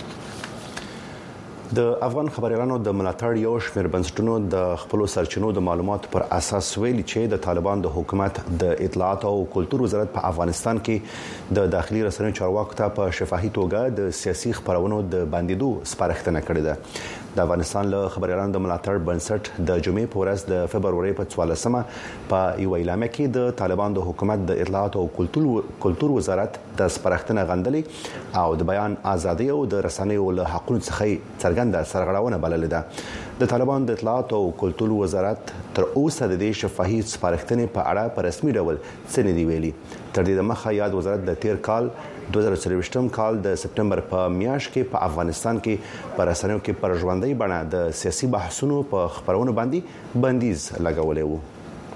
[SPEAKER 4] د افغان خبريالانو د ملاتړ یو شمېر بنسټونو د خپل سرچینو د معلوماتو پر اساس ویلي چې د طالبان د حکومت د اطلاعات او کلتور وزارت په افغانستان کې د داخلي رسنیو چارواکو ته په شفاهي توګه د سیاسي خبرونو د بندیدو سپارښتنه کړې ده. د افغانستان له خبريالانو د ملاتړ بنسټ د جمعې په ورځ د فبرवरी په څوارلسمه په یو اعلامیه کې د طالبان د حکومت د اطلاعات او کلتور کلتور وزارت د سپارښتنه غندلې او د بیان ازادي او د رسنیو له حقوقو څخه څرګنده سرغړونه بللې ده. د طالبان د اطلاعات او کلتور وزارت تر اوسه د دې شفاهي سپارښتنې په اړه په رسمي ډول څه نه دی ویلي. تر دې دمخه یاد وزارت د تیر کال دوه زره څلوېښتم کال د سپټمبر په میاشت کې په افغانستان کې پر رسنیو کې پر ژوندۍ بڼه د سیاسي بحثونو په خبرونو باندې بندیز لګولې وو.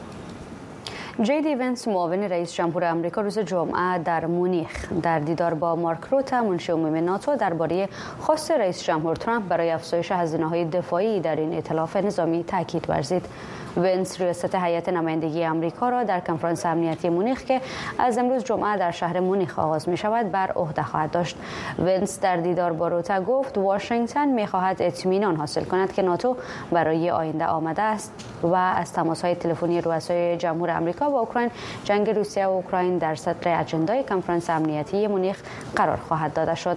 [SPEAKER 5] جی دی ونس معاون رئیس جمهور آمریکا روز جمعه در مونیخ در دیدار با مارک روته منشی عمومی ناتو درباره خواست رئیس جمهور ترامپ برای افزایش هزینه‌های دفاعی در این ائتلاف نظامی تاکید ورزید. ونس ریاست هیئت نمایندگی آمریکا را در کنفرانس امنیتی مونیخ که از امروز جمعه در شهر مونیخ آغاز می شود بر عهده خواهد داشت. ونس در دیدار با روته گفت واشنگتن می خواهد اطمینان حاصل کند که ناتو برای آینده آماده است و از تماس‌های تلفنی رؤسای جمهور آمریکا با اوکراین جنگ روسیه و اوکراین در صدر اجندای کنفرانس امنیتی مونیخ قرار خواهد داده شد.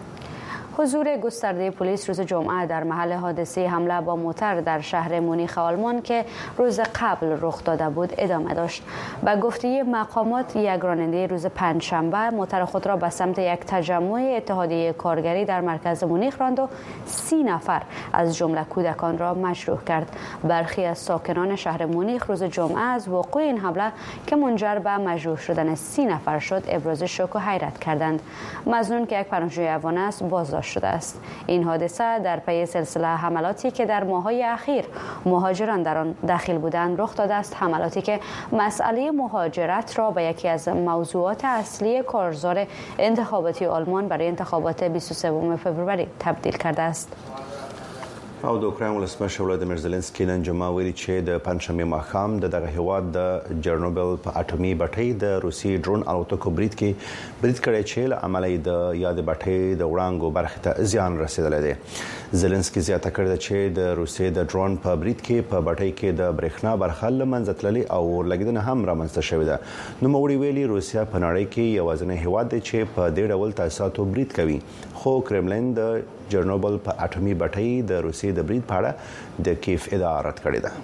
[SPEAKER 5] حضور گسترده پلیس روز جمعه در محل حادثه حمله با موتر در شهر مونیخ آلمان که روز قبل رخ داده بود ادامه داشت. به گفته مقامات یک راننده روز پنجشنبه موتر خود را به سمت یک تجمع اتحادیه کارگری در مرکز مونیخ راند و سی نفر از جمله کودکان را مجروح کرد. برخی از ساکنان شهر مونیخ روز جمعه از وقوع این حمله که منجر به مجروح شدن سی نفر شد ابراز شوک و حیرت کردند. مظنون که یک پناهجوی افغان است بازداشت شده است. این حادثه در پی سلسله حملاتی که در ماه‌های اخیر مهاجران در آن داخل بودند رخ داده است، حملاتی که مسئله مهاجرت را به یکی از موضوعات اصلی کارزار انتخاباتی آلمان برای انتخابات بیست و سوم فبرवरी تبدیل کرده است.
[SPEAKER 4] او د اوکراین ولسمشر ولادیمیر زلنسکي نن جمعه ویلي چې د پنځشنبه ماښام د دغه هیواد د جرنوبل په اټومي بټۍ د روسي ډرون الوتکو برید کې برید کړی چې له امله د یاد بټۍ د وړانګو برخې ته زیان رسیدلی دی. زلنسکي زیاته کړې ده چې د روسي د ډرون په برید کې په بټۍ کې د برېښنا برخه له منځه تللې او اورلګیدنه هم رامنځته شوې ده. نوموړي ویلي روسیا په نړۍ کې یوازینی هیواد دی چې په دې ډول تاسیساتو برید کوي، خو کرملین د جرنوبل په اټومي بټۍ د روسي د برید په اړه د کیف ادعا رد کړې ده.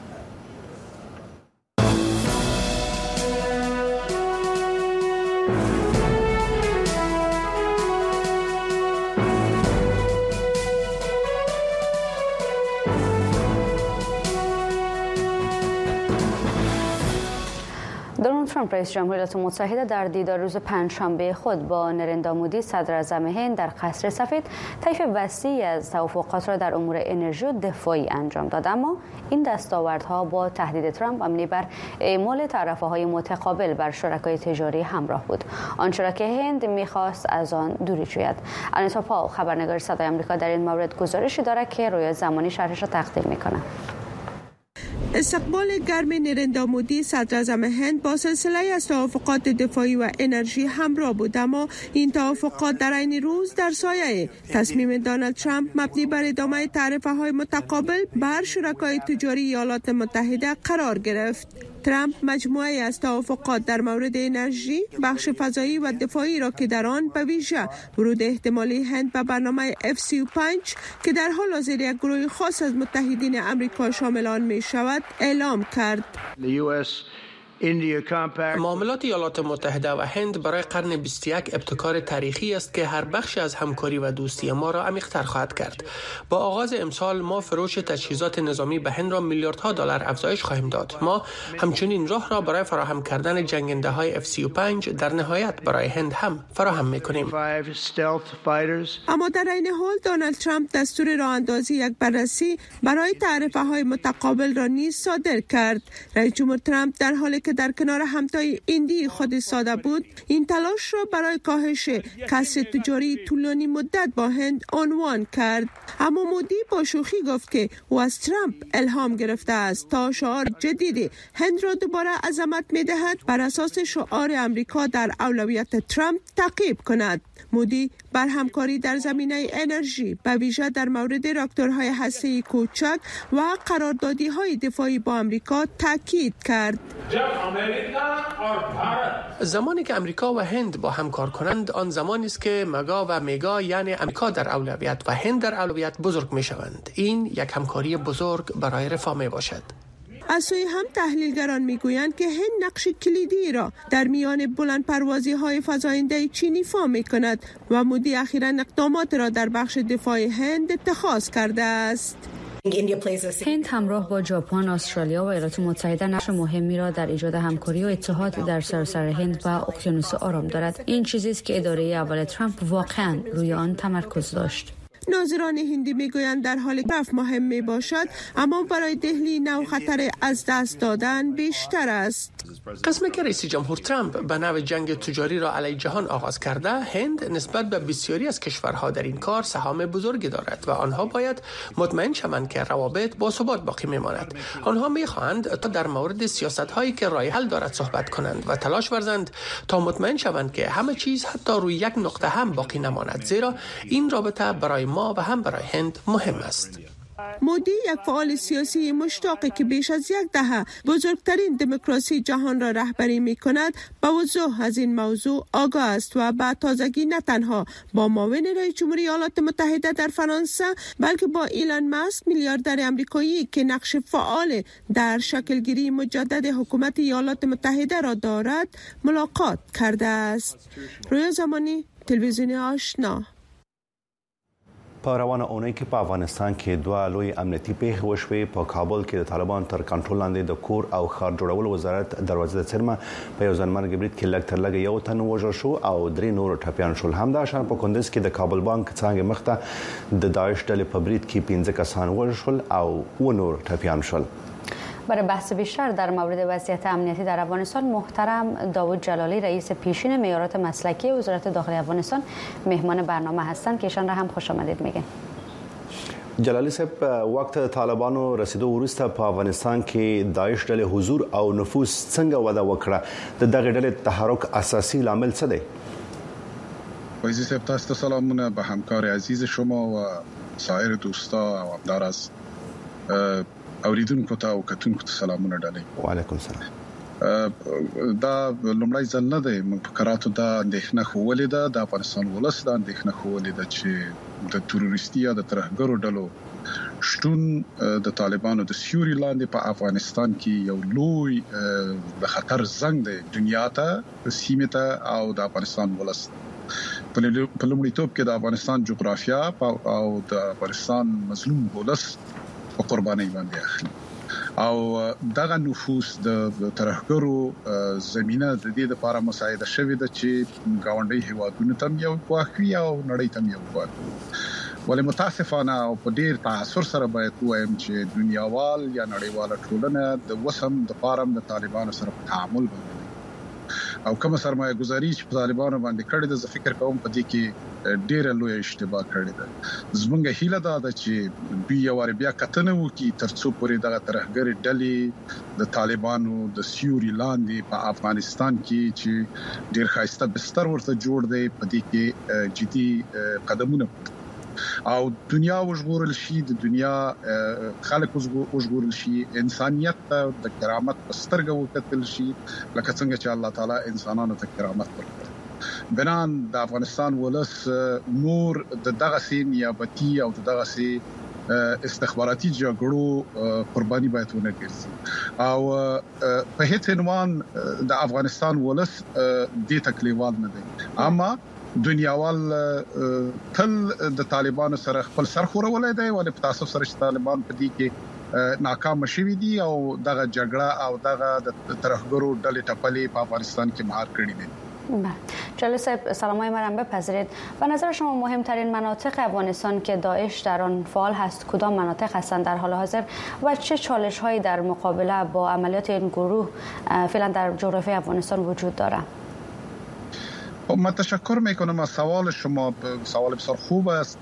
[SPEAKER 5] دونالد ترامپ رئیس جمهور ایالات متحده در دیدار روز پنجشنبه خود با نرندرا مودی صدر اعظم هند در قصر سفید طیف وسیعی از توافقات را در امور انرژی و دفاعی انجام داد، اما این دستاوردها با تهدید ترامپ مبنی بر اعمال تعرفه‌های متقابل بر شرکای تجاری همراه بود، آنچه را که هند می‌خواست از آن دوری جوید. آنیتا پاول خبرنگار صدای آمریکا در این مورد گزارشی دارد که رویا زمانی شرحش را تقدیم می‌کند.
[SPEAKER 6] استقبال گرم نریندرا مودی صدر اعظم هند با سلسله از توافقات دفاعی و انرژی همراه بود، اما این توافقات در عین روز در سایه تصمیم دونالد ترامپ مبنی بر ادامه تعرفه‌های متقابل بر شرکای تجاری ایالات متحده قرار گرفت. ترامپ مجموعه از توافقات در مورد انرژی، بخش فضایی و دفاعی را که در آن به ویژه ورود احتمالی هند به برنامه اف سی و پنج که در حال حاضر یک گروه خاص از متحدین امریکا شامل آن می شود اعلام کرد.
[SPEAKER 7] معاملات ایالات متحده و هند برای قرن بیست و یک ابتکار تاریخی است که هر بخشی از همکاری و دوستی ما را عمیق‌تر خواهد کرد. با آغاز امسال ما فروش تجهیزات نظامی به هند را میلیاردها دلار افزایش خواهیم داد. ما همچنین راه را برای فراهم کردن جنگنده‌های اف سی و پنج در نهایت برای هند هم فراهم می‌کنیم.
[SPEAKER 6] اما در این حال دونالد ترامپ دستور راه اندازی یک بررسی برای تعرفه‌های متقابل را نیز صادر کرد. رئیس جمهور ترامپ در حالی که در کنار همتای ایندی خود ایستاده بود، این تلاش را برای کاهش کسر تجاری طولانی مدت با هند عنوان کرد. اما مودی با شوخی گفت که او از ترامپ الهام گرفته است تا شعار جدید هند را دوباره عظمت می‌دهد بر اساس شعار امریکا در اولویت ترامپ تعقیب کند. مودی بر همکاری در زمینه انرژی به ویژه در مورد راکتورهای هسته‌ای کوچک و قراردادی‌های دفاعی با امریکا تاکید کرد.
[SPEAKER 7] زمانی که امریکا و هند با هم کار کنند، آن زمانی است که مگا و مگا یعنی امریکا در اولویت و هند در اولویت بزرگ می شوند. این یک همکاری بزرگ برای رفاه می باشد.
[SPEAKER 6] از سوی هم تحلیلگران میگویند که هند نقش کلیدی را در میان بلند پروازی های فزاینده چین ایفا می کند و مودی اخیراً اقدامات را در بخش دفاع هند اتخاذ کرده است.
[SPEAKER 5] هند همراه با ژاپن، استرالیا و ایالات متحده نقش مهمی را در ایجاد همکاری و اتحاد در سراسر هند و اقیانوس آرام دارد. این چیزی است که اداره اول ترامپ واقعاً روی آن تمرکز داشت.
[SPEAKER 6] ناظران هندی میگویند در حال رفت مهم می باشد، اما برای دهلی نوع خطر از دست دادن بیشتر است.
[SPEAKER 7] قسمی که رئیس جمهور ترامپ به نوع جنگ تجاری را علیه جهان آغاز کرده، هند نسبت به بسیاری از کشورها در این کار سهام بزرگی دارد و آنها باید مطمئن شوند که روابط با ثبات باقی میماند. آنها میخواهند تا در مورد سیاست هایی که راه حل دارد صحبت کنند و تلاش ورزند تا مطمئن شوند که همه چیز حتی روی یک نقطه هم باقی نماند، زیرا این رابطه برای ما و هم برای هند مهم است.
[SPEAKER 6] مودی یک فعال سیاسی مشتاق که بیش از یک دهه بزرگترین دموکراسی جهان را رهبری می کند با وضوح از این موضوع آگاه است و با تازگی نه تنها با معاون رئیس جمهور ایالات متحده در فرانسه بلکه با ایلان ماسک میلیاردر آمریکایی که نقش فعال در شکلگیری مجدد حکومت ایالات متحده را دارد ملاقات کرده است. رویا زمانی، تلویزیون آشنا.
[SPEAKER 4] په روانه اونۍ کې په افغانستان کې دوه لوی امنیتي پیښې وشوې. په کابل کې د طالبان تر کنټرول لاندې د کور او ښار جوړولو وزارت دروازه د څرمه په یو ځانمرګي برید کې لږ تر لږه یو تن وژل شو او درې نور ټپیان شول. همداشان په کندز کې د کابل بانک څنګه مخته د داعش ډلې په برید کې پنځه کسان وژل شول او و نور ټپیان شول.
[SPEAKER 5] برای بحث بیشتر در مورد وضعیت امنیتی در افغانستان محترم داوود جلالی رئیس پیشین معیارات مسلکی وزارت داخلی افغانستان مهمان برنامه هستند که ایشان را هم خوش آمدید میگن.
[SPEAKER 4] جلالی صاحب، وقت طالبانو رسیدو وروسته په افغانستان کې داعش ډلې حضور او نفوذ څنګه وده وکړه؟ د دغه ډلې تحرک اساسي لامل څه دی؟
[SPEAKER 8] وزیر صاحب، تاسو ته سلامونه به همکار عزیز شما و سایر دوستا و همدار از اوریدونکو ته او کتونکو ته سلامونه ډالۍ.
[SPEAKER 4] وعلیکم السلام.
[SPEAKER 8] دا لومړی ځل نه دی موږ په کراتو دا اندېښنه خولې ده د افغانستان ولس دا اندېښنه خولې ده چې د تروریستي یا د ترهګرو ډلو شتون د طالبانو د سیوري لاندې په افغانستان کې یو لوی د خطر زنګ دی دنیا ته، سیمه ته او د افغانستان ولس. په لومړیتوب کې د افغانستان جغرافیا او د افغانستان مظلوم ولس په قرباني باندې اخلي او دغه نفوذ د ترهګرو زمينه د دې لپاره مساعده شوې ده چې گاونډي هیوادونو ته یو واقعي او نړۍ ته یو واقعي. ولې متاسفانه او په ډیر تاثر سره باید وایم چې دنیاوال یا نړیواله ټولنه د وسم د پارم د طالبانو سره په تعامل باندې او کوم سرمایه گذاري چې په طالبانو باندې کړې ده، زه فکر کوم په دې کې ډېر لوی اشتباه کړی ده. زمونږ هیله دا ده چې دوی یو ور بیا کتنه وکړي ترڅو پورې دغه ترهګر ډلې د طالبانو د سیوري لاندې په افغانستان کې چې ډېر خاصه بستر ورته جوړ دی، په دې کې جدي قدمونه او دنیا وژغورل شي، د دنیا خلک وژغورل شي، انسانيت د کرامت په سترګه وکتل شي، لکه څنګه چې الله تعالی انسانانو ته کرامت ورکړ. بنان د افغانستان ولس نور د دغه سي نیابتي او دغه سي استخباراتي جګړو قرباني باید ونه ګرځي او په هیڅ عنوان د افغانستان ولس د تکلیفال نه دی، اما دنیاوال تل د طالبانو سره خپل سر خورولای دی، ولې په تاسو سره چې طالبان په دې کې ناکام شوي دي او دغه جګړه او دغه د ترهګرو ډلې ټپلې په افغانستان کې مهار کړی دي.
[SPEAKER 5] جلال صاحب سلامای مرم بپذیرید. به نظر شما مهمترین مناطق افغانستان که داعش در آن فعال هست کدام مناطق هستند در حال حاضر و چه چالش هایی در مقابله با عملیات این گروه فعلا در جغرافیای افغانستان وجود دارد؟
[SPEAKER 8] من تشکر میکنم از سوال شما، سوال بسیار خوب است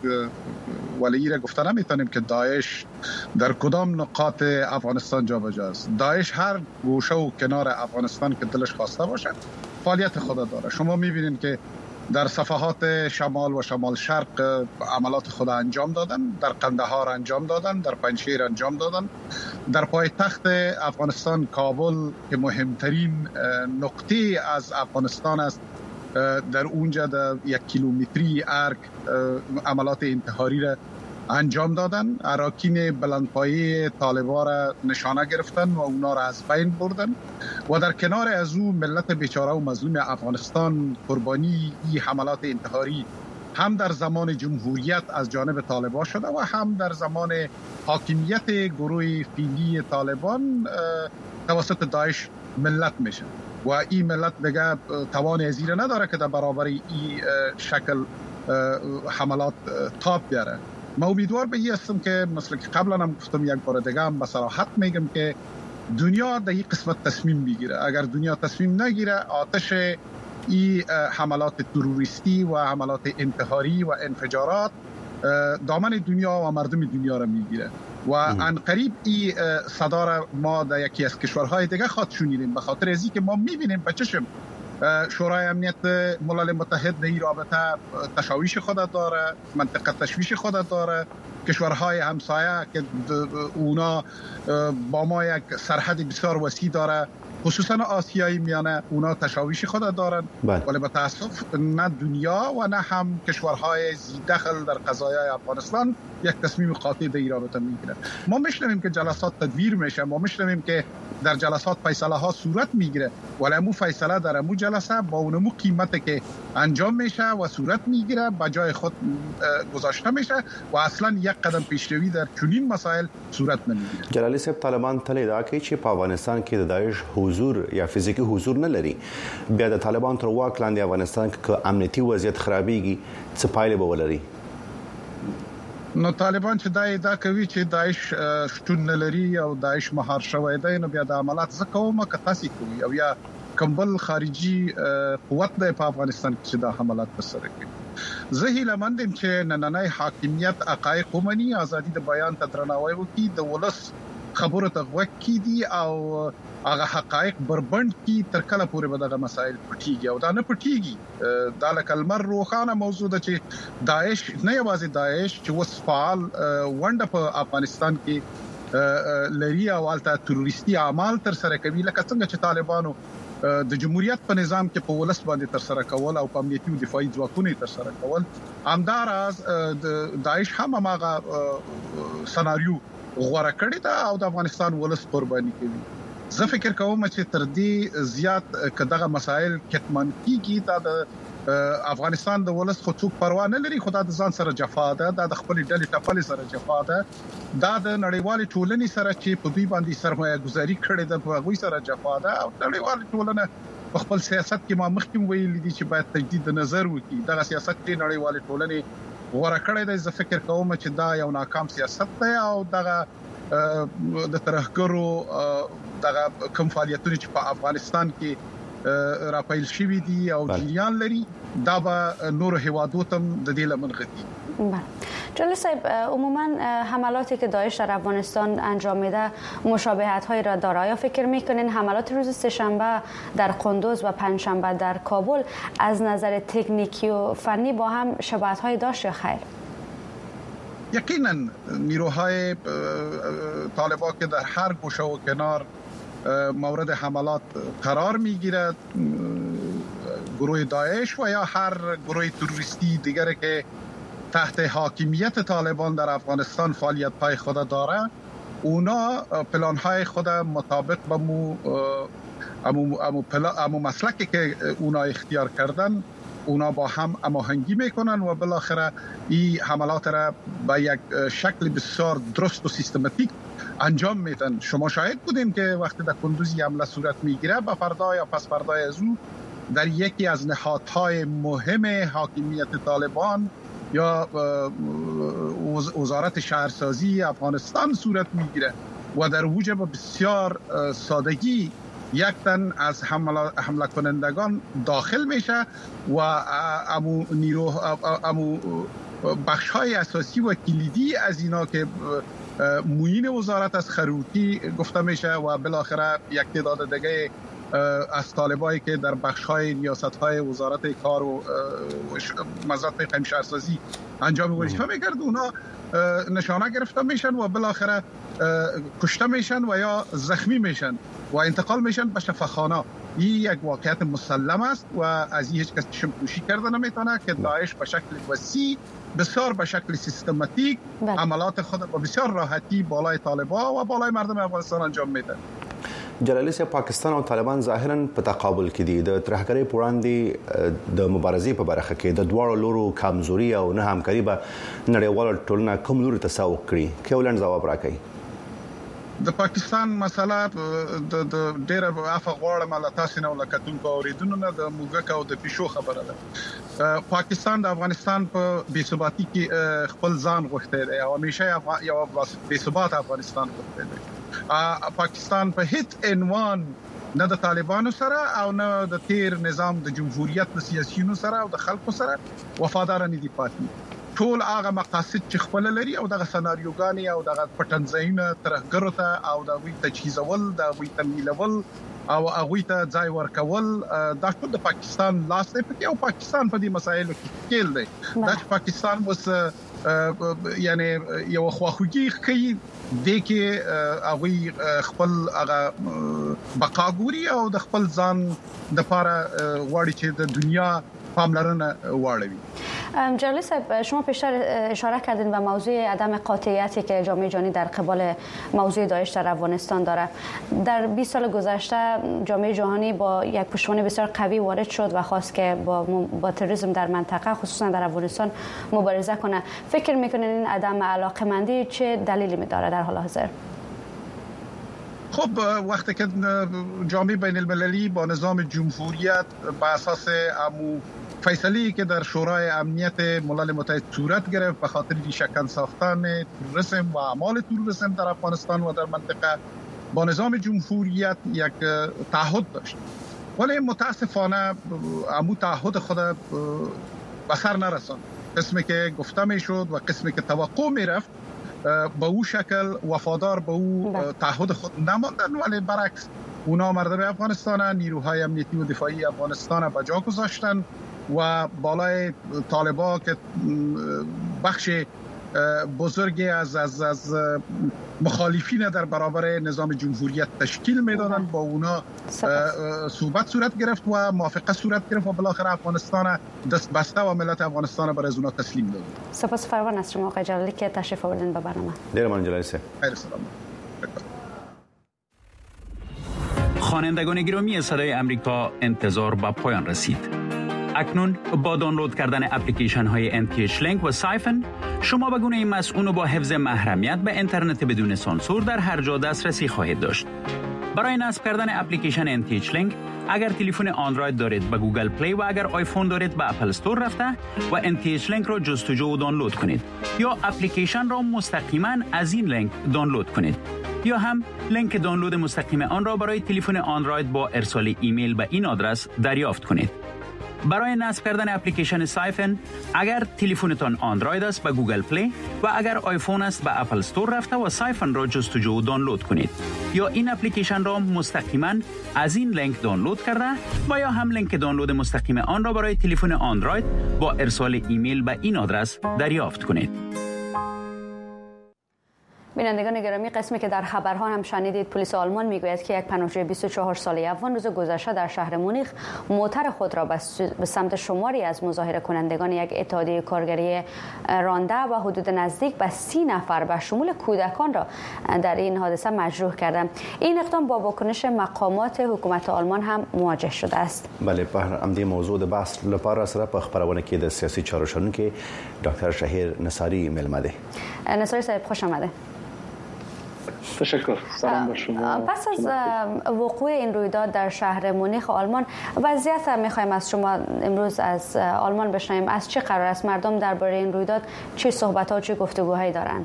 [SPEAKER 8] ولی را گفته نمیتونیم که داعش در کدام نقاط افغانستان جابجا است. داعش هر گوشه و کنار افغانستان که دلش خواسته باشد فعالیت خود داره. شما میبینید که در صفحات شمال و شمال شرق عملات خود انجام دادن، در قندهار انجام دادن، در پنجشیر انجام دادن، در پایتخت افغانستان کابل که مهمترین نقطه از افغانستان است، در اونجا در یک کیلومتری ارک عملات انتحاری را انجام دادن، اراکین بلندپایه طالبان را نشانه گرفتن و اونا را از بین بردن و در کنار از او ملت بیچاره و مظلوم افغانستان قربانی این حملات انتحاری هم در زمان جمهوریت از جانب طالبان شده و هم در زمان حاکمیت گروه فیلی طالبان توسط داعش ملت میشه و این ملت دیگه توان ازیره نداره که در برابر این شکل حملات تاب بیاره. ما امیدوار به این هستم که مثل که قبلا هم گفتم یک بار دیگه هم به صراحت میگم که دنیا در این قسمت تصمیم بگیره. اگر دنیا تصمیم نگیره آتش این حملات تروریستی و حملات انتحاری و انفجارات دامن دنیا و مردم دنیا را میگیره و ان قریب این صدا را ما در یکی از کشورهای دیگه خاط شنیدیم، به خاطر ازی که ما میبینیم به چشم شورای امنیت ملل متحد در این رابطه تشویش خود داره، منطقه تشویش خود داره، کشورهای همسایه که اونا با ما یک سرحد بسیار وسیع داره، خصوصا آسیایی میانه، اونا تشویش خود دارن ولی به تاسف نه دنیا و نه هم کشورهای زی دخل در قضایای افغانستان یک تصمیم قاطع در این رابطه میگیرن. ما میشنویم که جلسات تدویر میشه، ما میشنویم که در جلسات فیصله ها صورت میگیره ولی امو فیصله در امو جلسه با اونمو قیمتی که انجام میشه و صورت میگیره به جای خود گذاشته میشه و اصلا یک قدم پیشروی در چنین مسائل صورت نمیگیره.
[SPEAKER 4] جلالی صاحب طالبان تل ادعا کوي چې په افغانستان کې د داعش حضور یا فزیکی حضور نه لري، بیا د طالبان تر واک لاندې افغانستان کې امنیتي وضعیت خرابېږي، څه پایله به ولري؟
[SPEAKER 8] نو طالبان چې دا ادعا کوي چې داعش شتون نه لري او داعش مهار شوی دی، نو بیا د عملیات څه کومه که تاسو کوي او یا کمبل خارجي قوت دی په افغانستان کې چې دا حملات ترسره کوي. زه هیله مندم چې نننۍ حاکمیت حقایق ومني، ازادي د بیان ته درناوی وکړي، د ولس خبرو ته غوږ کیدي او هغه حقایق بربند کی تر کله پورې به دغه مسائل پټیږي او دا نه پټیږي. دا لکه المر روخانه موضوع ده چې داعش نه یوازې داعش چې وس فعال ونده په افغانستان کې لري او الته تروریستي اعمال تر سره کوي، لکه څنګه چې طالبانو د جمهوریت په نظام کې په ولس باندې تر سره کول او په امنیتي او دفاعي ځواکونو تر سره کول، همداراز د داعش هم هغه سناریو غوړه کړی دا او د افغانستان ولس قرباني کوي. زه فکر کوم چې تر دې زیات کداغه مسائل کتمان کیږي دا د افغانستان د ولس خو څوک پروا نه لري، خو دا د ځان سره جفا ده، دا د خپل ډلې ټپلې سره جفا ده، دا د نړیوال ټولنې سره چې په دوی باندې سرمایه گذاري کړې ده په هغه سره جفا ده او نړیوال ټولنه په خپل سیاست کې ما مخکې ویل دي چې باید تجدید نظر وکړي. دا سیاست چې نړیوال ټولنې غوړه کړې ده، زه فکر کوم چې دا یو ناکام سیاست دی او دغه د ترهګرو دغه کوم فعالیتونه چې په افغانستان کې راپیل شوی دي او جریان لري دا به نور هوادو تم د دې لمن غتی.
[SPEAKER 5] بله جلال صاحب، عموما حملاتی که داعش در افغانستان انجام میده مشابهت هایی را داره. یا فکر میکنین حملات روز سه‌شنبه در قندوز و پنجشنبه در کابل از نظر تکنیکی و فنی با هم شباهت های داشت یا خیر؟
[SPEAKER 8] یقینا نیروهای طالبان که در هر گوشه و کنار مورد حملات قرار میگیرد، گروه داعش و یا هر گروه تروریستی دیگری که تحت حاکمیت طالبان در افغانستان فعالیت های خود داره، اونا پلان های خود مطابق با مو امو, امو, امو مسلکی که اونا اختیار کردن اونا با هم هماهنگی میکنن و بالاخره این حملات را به یک شکل بسیار درست و سیستماتیک انجام میدن. شما شاهد بودین که وقتی در کندوزی حمله صورت میگیره با فردا یا پس فردای از او در یکی از نهادهای مهم حاکمیت طالبان یا وزارت شهرسازی افغانستان صورت میگیره و در اوج با بسیار سادگی یک تن از حمله کنندگان داخل میشه و امو نیرو امو بخش های اساسی و کلیدی از اینا که معین وزارت از خروتی گفته میشه و بالاخره یک تعداد دیگه از طالبایی که در بخش‌های ریاست‌های وزارت کار و وزارت قیم شهرسازی انجام وظیفه می‌کرد، اونا نشانه گرفته میشن و بالاخره کشته میشن و یا زخمی میشن و انتقال میشن به شفاخانه. این یک واقعیت مسلم است و از این هیچ کس چشم پوشی کرده نمیتونه که داعش به شکل وسیع بسیار به شکل سیستماتیک عملات خود با بسیار راحتی بالای طالبان و بالای مردم افغانستان انجام میده.
[SPEAKER 4] جلالی صاحب، پاکستان او طالبان ظاهرا په تقابل کې دي. د ترهګرۍ په وړاندې د مبارزې په برخه کې د دواړو لورو کمزوري او نه همکاري به نړیواله ټولنه کوم لوري ته سوق کړي؟ کې ولن جواب راکړي.
[SPEAKER 8] د پاکستان مسله د ډېر عفو غواړم الله تاسو نه ولکتونکو اوریدونکو نه د موږک او د پیشو خبره ده. پاکستان د افغانستان په بې ثباتۍ کې خپل ځان غوښتي دی او همیشه یو بې ثبات افغانستان غوښتي دی. پاکستان په هیڅ عنوان نه د طالبانو سره او نه د تیر نظام د جمهوریت د سیاسيونو سره او د خلکو سره وفادار نه دي پاتې. ټول هغه مقاصد چې خپل لري او دغه سناریوګانی او دغه پټنځایونه ترهګرو ته او د وی تجهیزول د وی تمویلول او هغه ته ځای ورکول دا ټول د پاکستان لاس دی او پاکستان په دې مسایلو کې کېل دی. دا پاکستان وس یعنی یو خواخوږي کوي د کې هغه خپل هغه بقا ګوري او د خپل ځان د لپاره غواړي چې د دنیا پاملرنه واړوي.
[SPEAKER 5] جلالی صاحب، شما پیشتر اشاره کردین به موضوع عدم قاطعیتی که جامعه جهانی در قبال موضوع داعش در افغانستان داره. در بیست سال گذشته جامعه جهانی با یک پشتوانه بسیار قوی وارد شد و خواست که با با تروریسم در منطقه خصوصا در افغانستان مبارزه کنه. فکر میکنین این عدم علاقمندی چه دلیلی می‌داره در حال حاضر؟
[SPEAKER 8] خب وقتی که جامعه بین المللی با نظام جمهوریت بر اساس امو فیصله که در شورای امنیت ملل متحد صورت گرفت به خاطر ریشه‌کن ساختن تروریسم و اعمال تروریسم در افغانستان و در منطقه با نظام جمهوریت یک تعهد داشت، ولی متاسفانه امو تعهد خود به سر نرساند. قسمی که گفته میشد و قسمی که توقع میرفت به او شکل وفادار به او تعهد خود نماندن، ولی برعکس اونا مردم افغانستان، نیروهای امنیتی و دفاعی افغانستان به جا گذاشتن و بالای طالبان که بخش بزرگی از از از مخالفین در برابر نظام جمهوریت تشکیل میدادن، با اونا صحبت صورت گرفت و موافقه صورت گرفت و بالاخره افغانستان دست بسته و ملت افغانستان برای اونا تسلیم داد.
[SPEAKER 5] سپاس فراوان از شما آقای جلالی که تشریف آوردین به برنامه.
[SPEAKER 4] دیر من جلالی سه.
[SPEAKER 8] خیر سلام.
[SPEAKER 9] خوانندگان گرامی صدای امریکا، انتظار به پایان رسید. اکنون با دانلود کردن اپلیکیشن های ان تی اچ لینک و سایفن شما به گونه مسئول و با حفظ محرمیت به اینترنت بدون سانسور در هر جا دسترسی خواهید داشت. برای نصب کردن اپلیکیشن ان تی اچ لینک اگر تلفن اندروید دارید به گوگل پلی و اگر آیفون دارید به اپل استور رفته و ان تی اچ لینک را جستجو و دانلود کنید یا اپلیکیشن را مستقیما از این لینک دانلود کنید. یا هم لینک دانلود مستقیم آن را برای تلفن اندروید با ارسال ایمیل به این آدرس دریافت کنید. برای نصب کردن اپلیکیشن سایفن اگر تلفنتان اندروید است به گوگل پلی و اگر آیفون است به اپل استور رفته و سایفن را جستجو و دانلود کنید یا این اپلیکیشن را مستقیما از این لینک دانلود کرده و یا هم لینک دانلود مستقیم آن را برای تلفن اندروید با ارسال ایمیل به این آدرس دریافت کنید.
[SPEAKER 5] بینندگان گرامی، قسمی که در خبرها هم شنیدید، پلیس آلمان میگوید که یک پناهجوی بیست و چهار ساله افغان روز گذشته در شهر مونیخ موتر خود را به سمت شماری از مظاهره کنندگان یک اتحادیه کارگری رانده و حدود نزدیک به سی نفر به شمول کودکان را در این حادثه مجروح کرده. این اقدام با واکنش مقامات حکومت آلمان هم مواجه شده است.
[SPEAKER 4] بله، په همدې موضوع د بحث لپاره سره په خبرونه کې د سیاسي چارو شنونکي ډاکټر شهیر نصاری ملمه ده.
[SPEAKER 5] نصاری صاحب خوش آمده.
[SPEAKER 10] تشکر. سلام به شما.
[SPEAKER 5] پس از وقوع این رویداد در شهر مونیخ آلمان، وضعیت میخوایم از شما امروز از آلمان بشنویم. از چه قرار است؟ مردم درباره این رویداد چه صحبت‌ها و چه گفتگوهایی دارند؟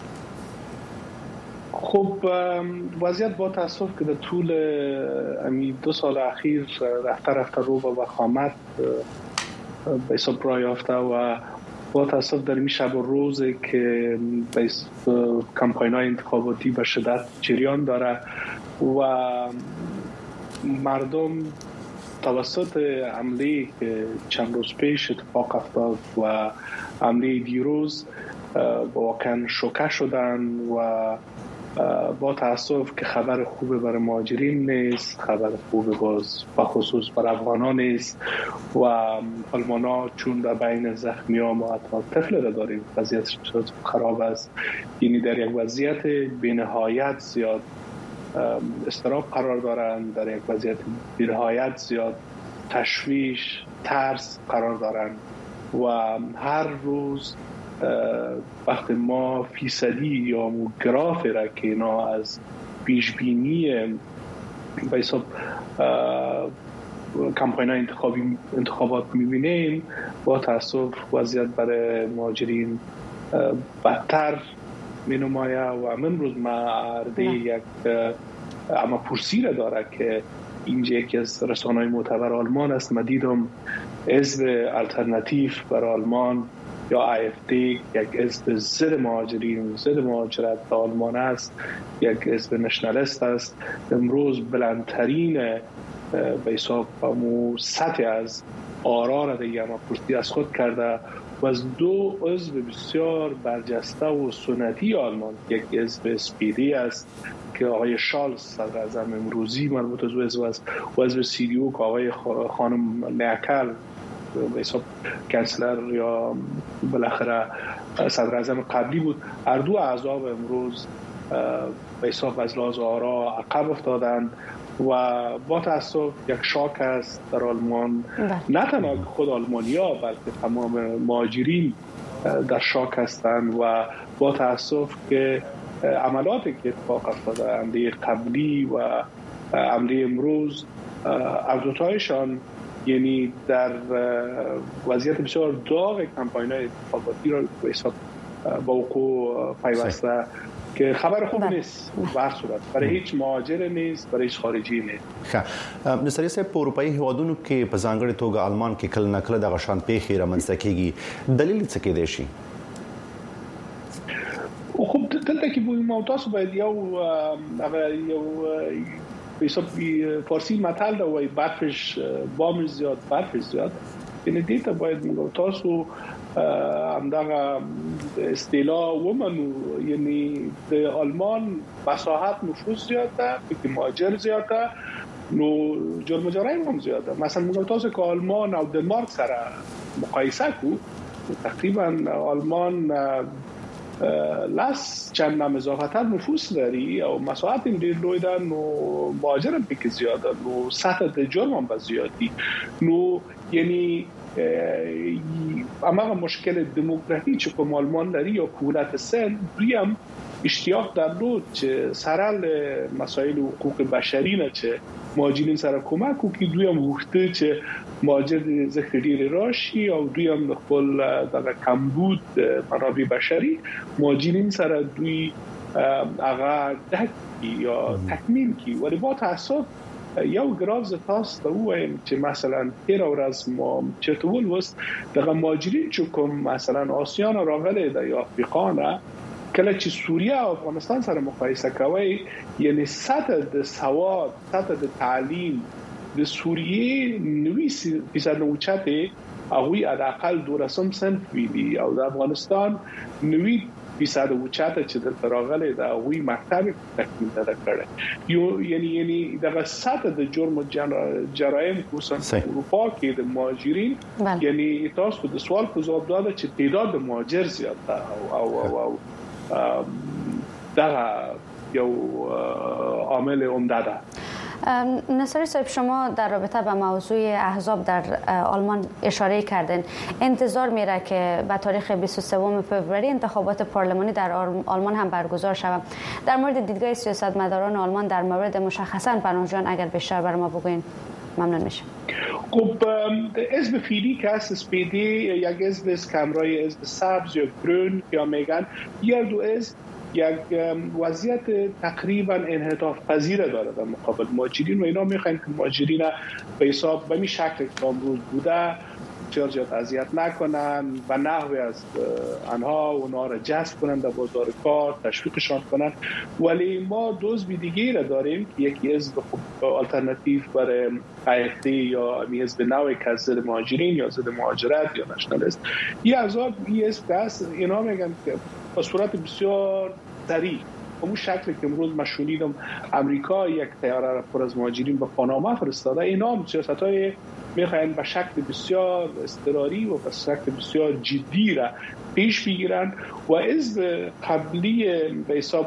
[SPEAKER 10] خب وضعیت با تاسف که در طول امی دو سال اخیر رفته رفته رو به وخامت به حساب راه یافته و با تاسف در این شب و روز که کمپاین‌های انتخاباتی به شدت جریان داره و مردم توسط حمله که چند روز پیش اتفاق افتاد و حمله دیروز واقعا شوکه شدن و با تاسف که خبر خوب برای مهاجرین نیست، خبر خوب باز به خصوص برای افغانان نیست و آلمانا چون در بین زخمی ها ما حتی طفل را داریم، وضعیت خراب است. یعنی در یک وضعیت بینهایت زیاد استراب قرار دارند، در یک وضعیت بینهایت زیاد تشویش، ترس قرار دارند و هر روز وقت ما فیصدی یا گراف را که اینا از پیشبینی به حساب کمپاین انتخابی انتخابات میبینیم، با تاسف وضعیت برای مهاجرین بدتر می نمایه و من روز ما عرضه یک اما پرسی را داره که اینجا یکی از رسانه‌های معتبر آلمان است. ما دیدم حزب الترناتیو برای آلمان یا آی اف دی، یک حزب ضد مهاجرین، ضد مهاجرت در آلمان است، یک حزب نشنالیست است. امروز بلندترین به حساب سطح از آرا را دیگه اما پرسی از خود کرده و از دو حزب بسیار برجسته و سنتی آلمان، یک حزب اسپیدی است که آقای شالز صدر اعظم امروزی مربوط از حزب است و حزب سی دی او که آقای خانم مرکل به حساب کانسلر یا بالاخره صدر اعظم قبلی بود، هر دو اعضا امروز به حساب از لحاظ آرا عقب افتادند و با تاسف یک شاک است در آلمان. نه تنها خود آلمانیا بلکه تمام مهاجرین در شاک هستند و با تاسف که عملاتی که اتفاق افتاده، حمله قبلی و حمله امروز، هر دوتایشان یعنی در وضعیت بسیار داغ کمپاین‌های انتخاباتی را به حساب با وقوع پیوسته که خبر خوب نیست به هر صورت برای هیچ مهاجر نیست، برای هیچ خارجي نیست.
[SPEAKER 4] ښه نصری صاحب په اروپאי هیوادونو کې په ځانګړي توګه آلمان کې کله نکله د غشان پیښې رامنځته کیږي، دلیل څه کېدای شي؟
[SPEAKER 10] خب دلته کې به مو تاسو باید یو هغه یو به حساب فارسی متل دا وای برفش بام زیاد برفش زیاد، یعنی دیتا باید مو تاسو همدغه اصطلاح ومنو، یعنی د آلمان مساحت نفوذ زیاده، که مهاجر زیاده، نو جرم جرایم هم زیاده. مثلا موږ تاسو که آلمان او دنمارک سره مقایسه کو، تقریبا آلمان لاس چند نام اضافتر نفوذ داری او مساحت این دیر لوی ده، نو مهاجر هم پیک زیاده، نو سطح د جرم هم بزیادی، نو یعنی اما مشکل دموگرافی چه که آلمان داری یا کولت سن دویم اشتیاق در دو چه سرال مسائل حقوق بشری نه چه مهاجرین سره کمک و که دویم وقته چه مهاجر ذکر دیر راشی او دویم نخبال در کمبود منابع بشری مهاجرین سره دوی هغه دک یا تکمیل کی. ولی با تاسف یو گراز تاست وایم چې مثلا تیر ورځ ما چتول وست دغه ماجرین چې کوم مثلا آسیان راغله د افریقا نه کله چې سوریه او افغانستان سره مقایسه کوي یعنی سطح د سواد سطح د تعلیم د سوریه نوي فیصد اوچته هغه حداقل دورسم صنف ویلي او د افغانستان نوي فیصد اوچته چې د راغله د هغه مکتب تکمیل ده کړه یو یعنی یعنی دغه سطح د جرم جرایم خصوصا اروپا کې د مهاجرین یعنی تاسو د سوال په جواب داده چې تعداد مهاجر زیات او او او دغه یو عامل عمده ده.
[SPEAKER 5] نصاری صاحب شما در رابطه با موضوع احزاب در آلمان اشاره کردین. انتظار میره که به تاریخ بیست و سوم فوریه انتخابات پارلمانی در آلمان هم برگزار شود. در مورد دیدگاه سیاستمداران آلمان در مورد مشخصا پناهجویان اگر بیشتر بر ما بگوین ممنون میشم.
[SPEAKER 10] خب حزب فیلی که هست اسپیدی یک حزب است که همراه حزب سبز یا گرون یا میگن یا دو حزب یک وضعیت تقریبا انعطاف پذیر داره در مقابل مهاجرین و اینا میخواین که مهاجرین به حساب به این شکل که امروز بوده چرجت اذیت نکنن و نحوی از آنها اونها را جذب کنن در بازار کار تشویقشان کنن. ولی ما دو حزب دیگه را داریم که یکی حزب آلترناتیو برای قیقی یا حزب نوعی که از ضد مهاجرین یا ضد مهاجرت یا نشنالیست. یه حزب یه حزب هست اینا میگن که با صورت بسیار سریع همون شکلی که امروز ما شنیدم امریکا یک طیاره را پر از مهاجرین به پاناما فرستاده، اینا هم سیاست‌های میخواین به شکل بسیار اضطراری و به شکل بسیار جدی را پیش بگیرن و حزب قبلی به حساب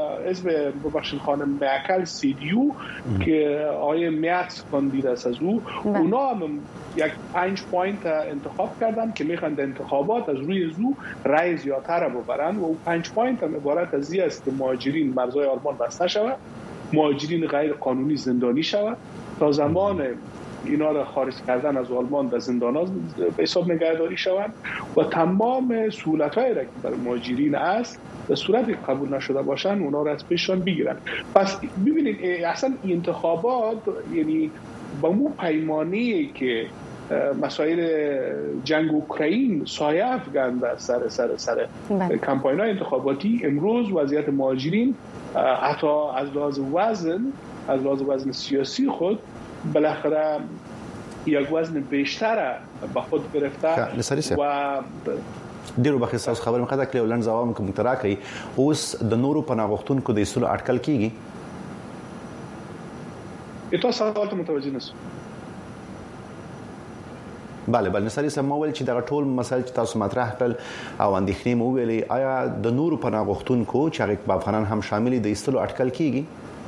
[SPEAKER 10] حزب ببخشید خانم مرکل سی دی او که آقای میاتس کاندید است از او اونا هم یک پنج پوینت انتخاب کردن که میخوان در انتخابات از روی زو رای زیادتر را ببرن و پنج پوینت هم عبارت از این است که مهاجرین مرزهای آلمان بسته شود، مهاجرین غیر قانونی زندانی شود تا زمان اینا را خارج کردن از آلمان در زندان‌ها به حساب نگهداری شوند و تمام سهولت‌هایی را که برای مهاجرین است به صورتی قبول نشده باشن اونا را از پیششان بگیرن. پس ببینید اصلا انتخابات یعنی با مو پیمانی که مسائل جنگ اوکراین سایه افکنده سر سر سر کمپاین‌های انتخاباتی امروز وضعیت مهاجرین حتی از لحاظ وزن از لحاظ وزن سیاسی خود بالاخره یک وزن بیشتر به خود گرفته و
[SPEAKER 4] ډیرو بخښه تاسو خبرې مخه کړې ولن ځواب کوم ترا کوي اوس د نورو پناهغښتونکو د اصول اټکل کیږي
[SPEAKER 10] اته سوال ته متوجه نشو.
[SPEAKER 4] بله بله نصاری صاحب ما ویل چې دا ټول مسایل چې تاسو مطرح کړل او اندېښنې مو ویلې آیا د نورو پناهغښتونکو چې هغه په افغانان هم شامل دي د اصول اټکل کیږي؟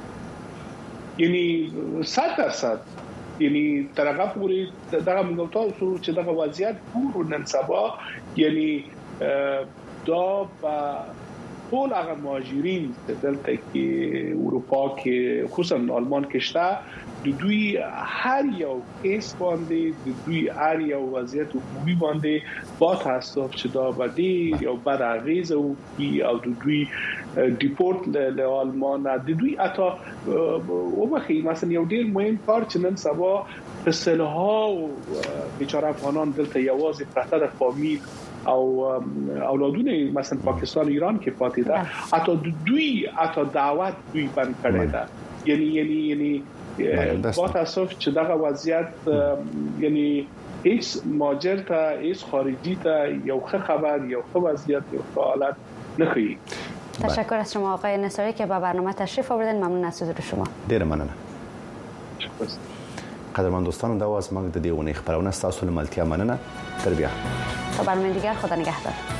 [SPEAKER 10] یعنی صد درصد یعنی طرقه پوری دغه منگوتا سو چې دغه وضعیت پور نن سبا یعنی دا با ټول هغه مهاجرین دلته کې اروپا کې خصوصا آلمان کې شته د دوی هر یو کیس باندې د دوی هر یو وضعیت عمومي باندې با تاسف چې دا بدی یا بد اغیز او او د دوی دیپورت له آلمان د دوی اتا او بخی مثلا یو ډیر مهم کار چې نن سبا فسلها او بیچاره افغانان دلته یوازې پرته د فامیل او اولادونه مثلا پاکستان ایران کې پاتې ده حتی دوی حتی دعوت دوی بند کړی ده یعنی یعنی یعنی با تاسف چې دغه وضعیت یعنی هیڅ ماجر ته هیڅ خارجی ته یو ښه خبر یو ښه وضعیت یو ښه حالت نه ښیي.
[SPEAKER 5] تشکر از شما آقای نصاری که به برنامه تشریف آوردین. ممنون از حضور شما.
[SPEAKER 4] ډیر مننه. قدرمن دوستان دا واز موږ د دې ونې خبرونه تاسو له ملتیا مننه. تر بیا.
[SPEAKER 5] تا برنامه دیگر خدا نگهدار.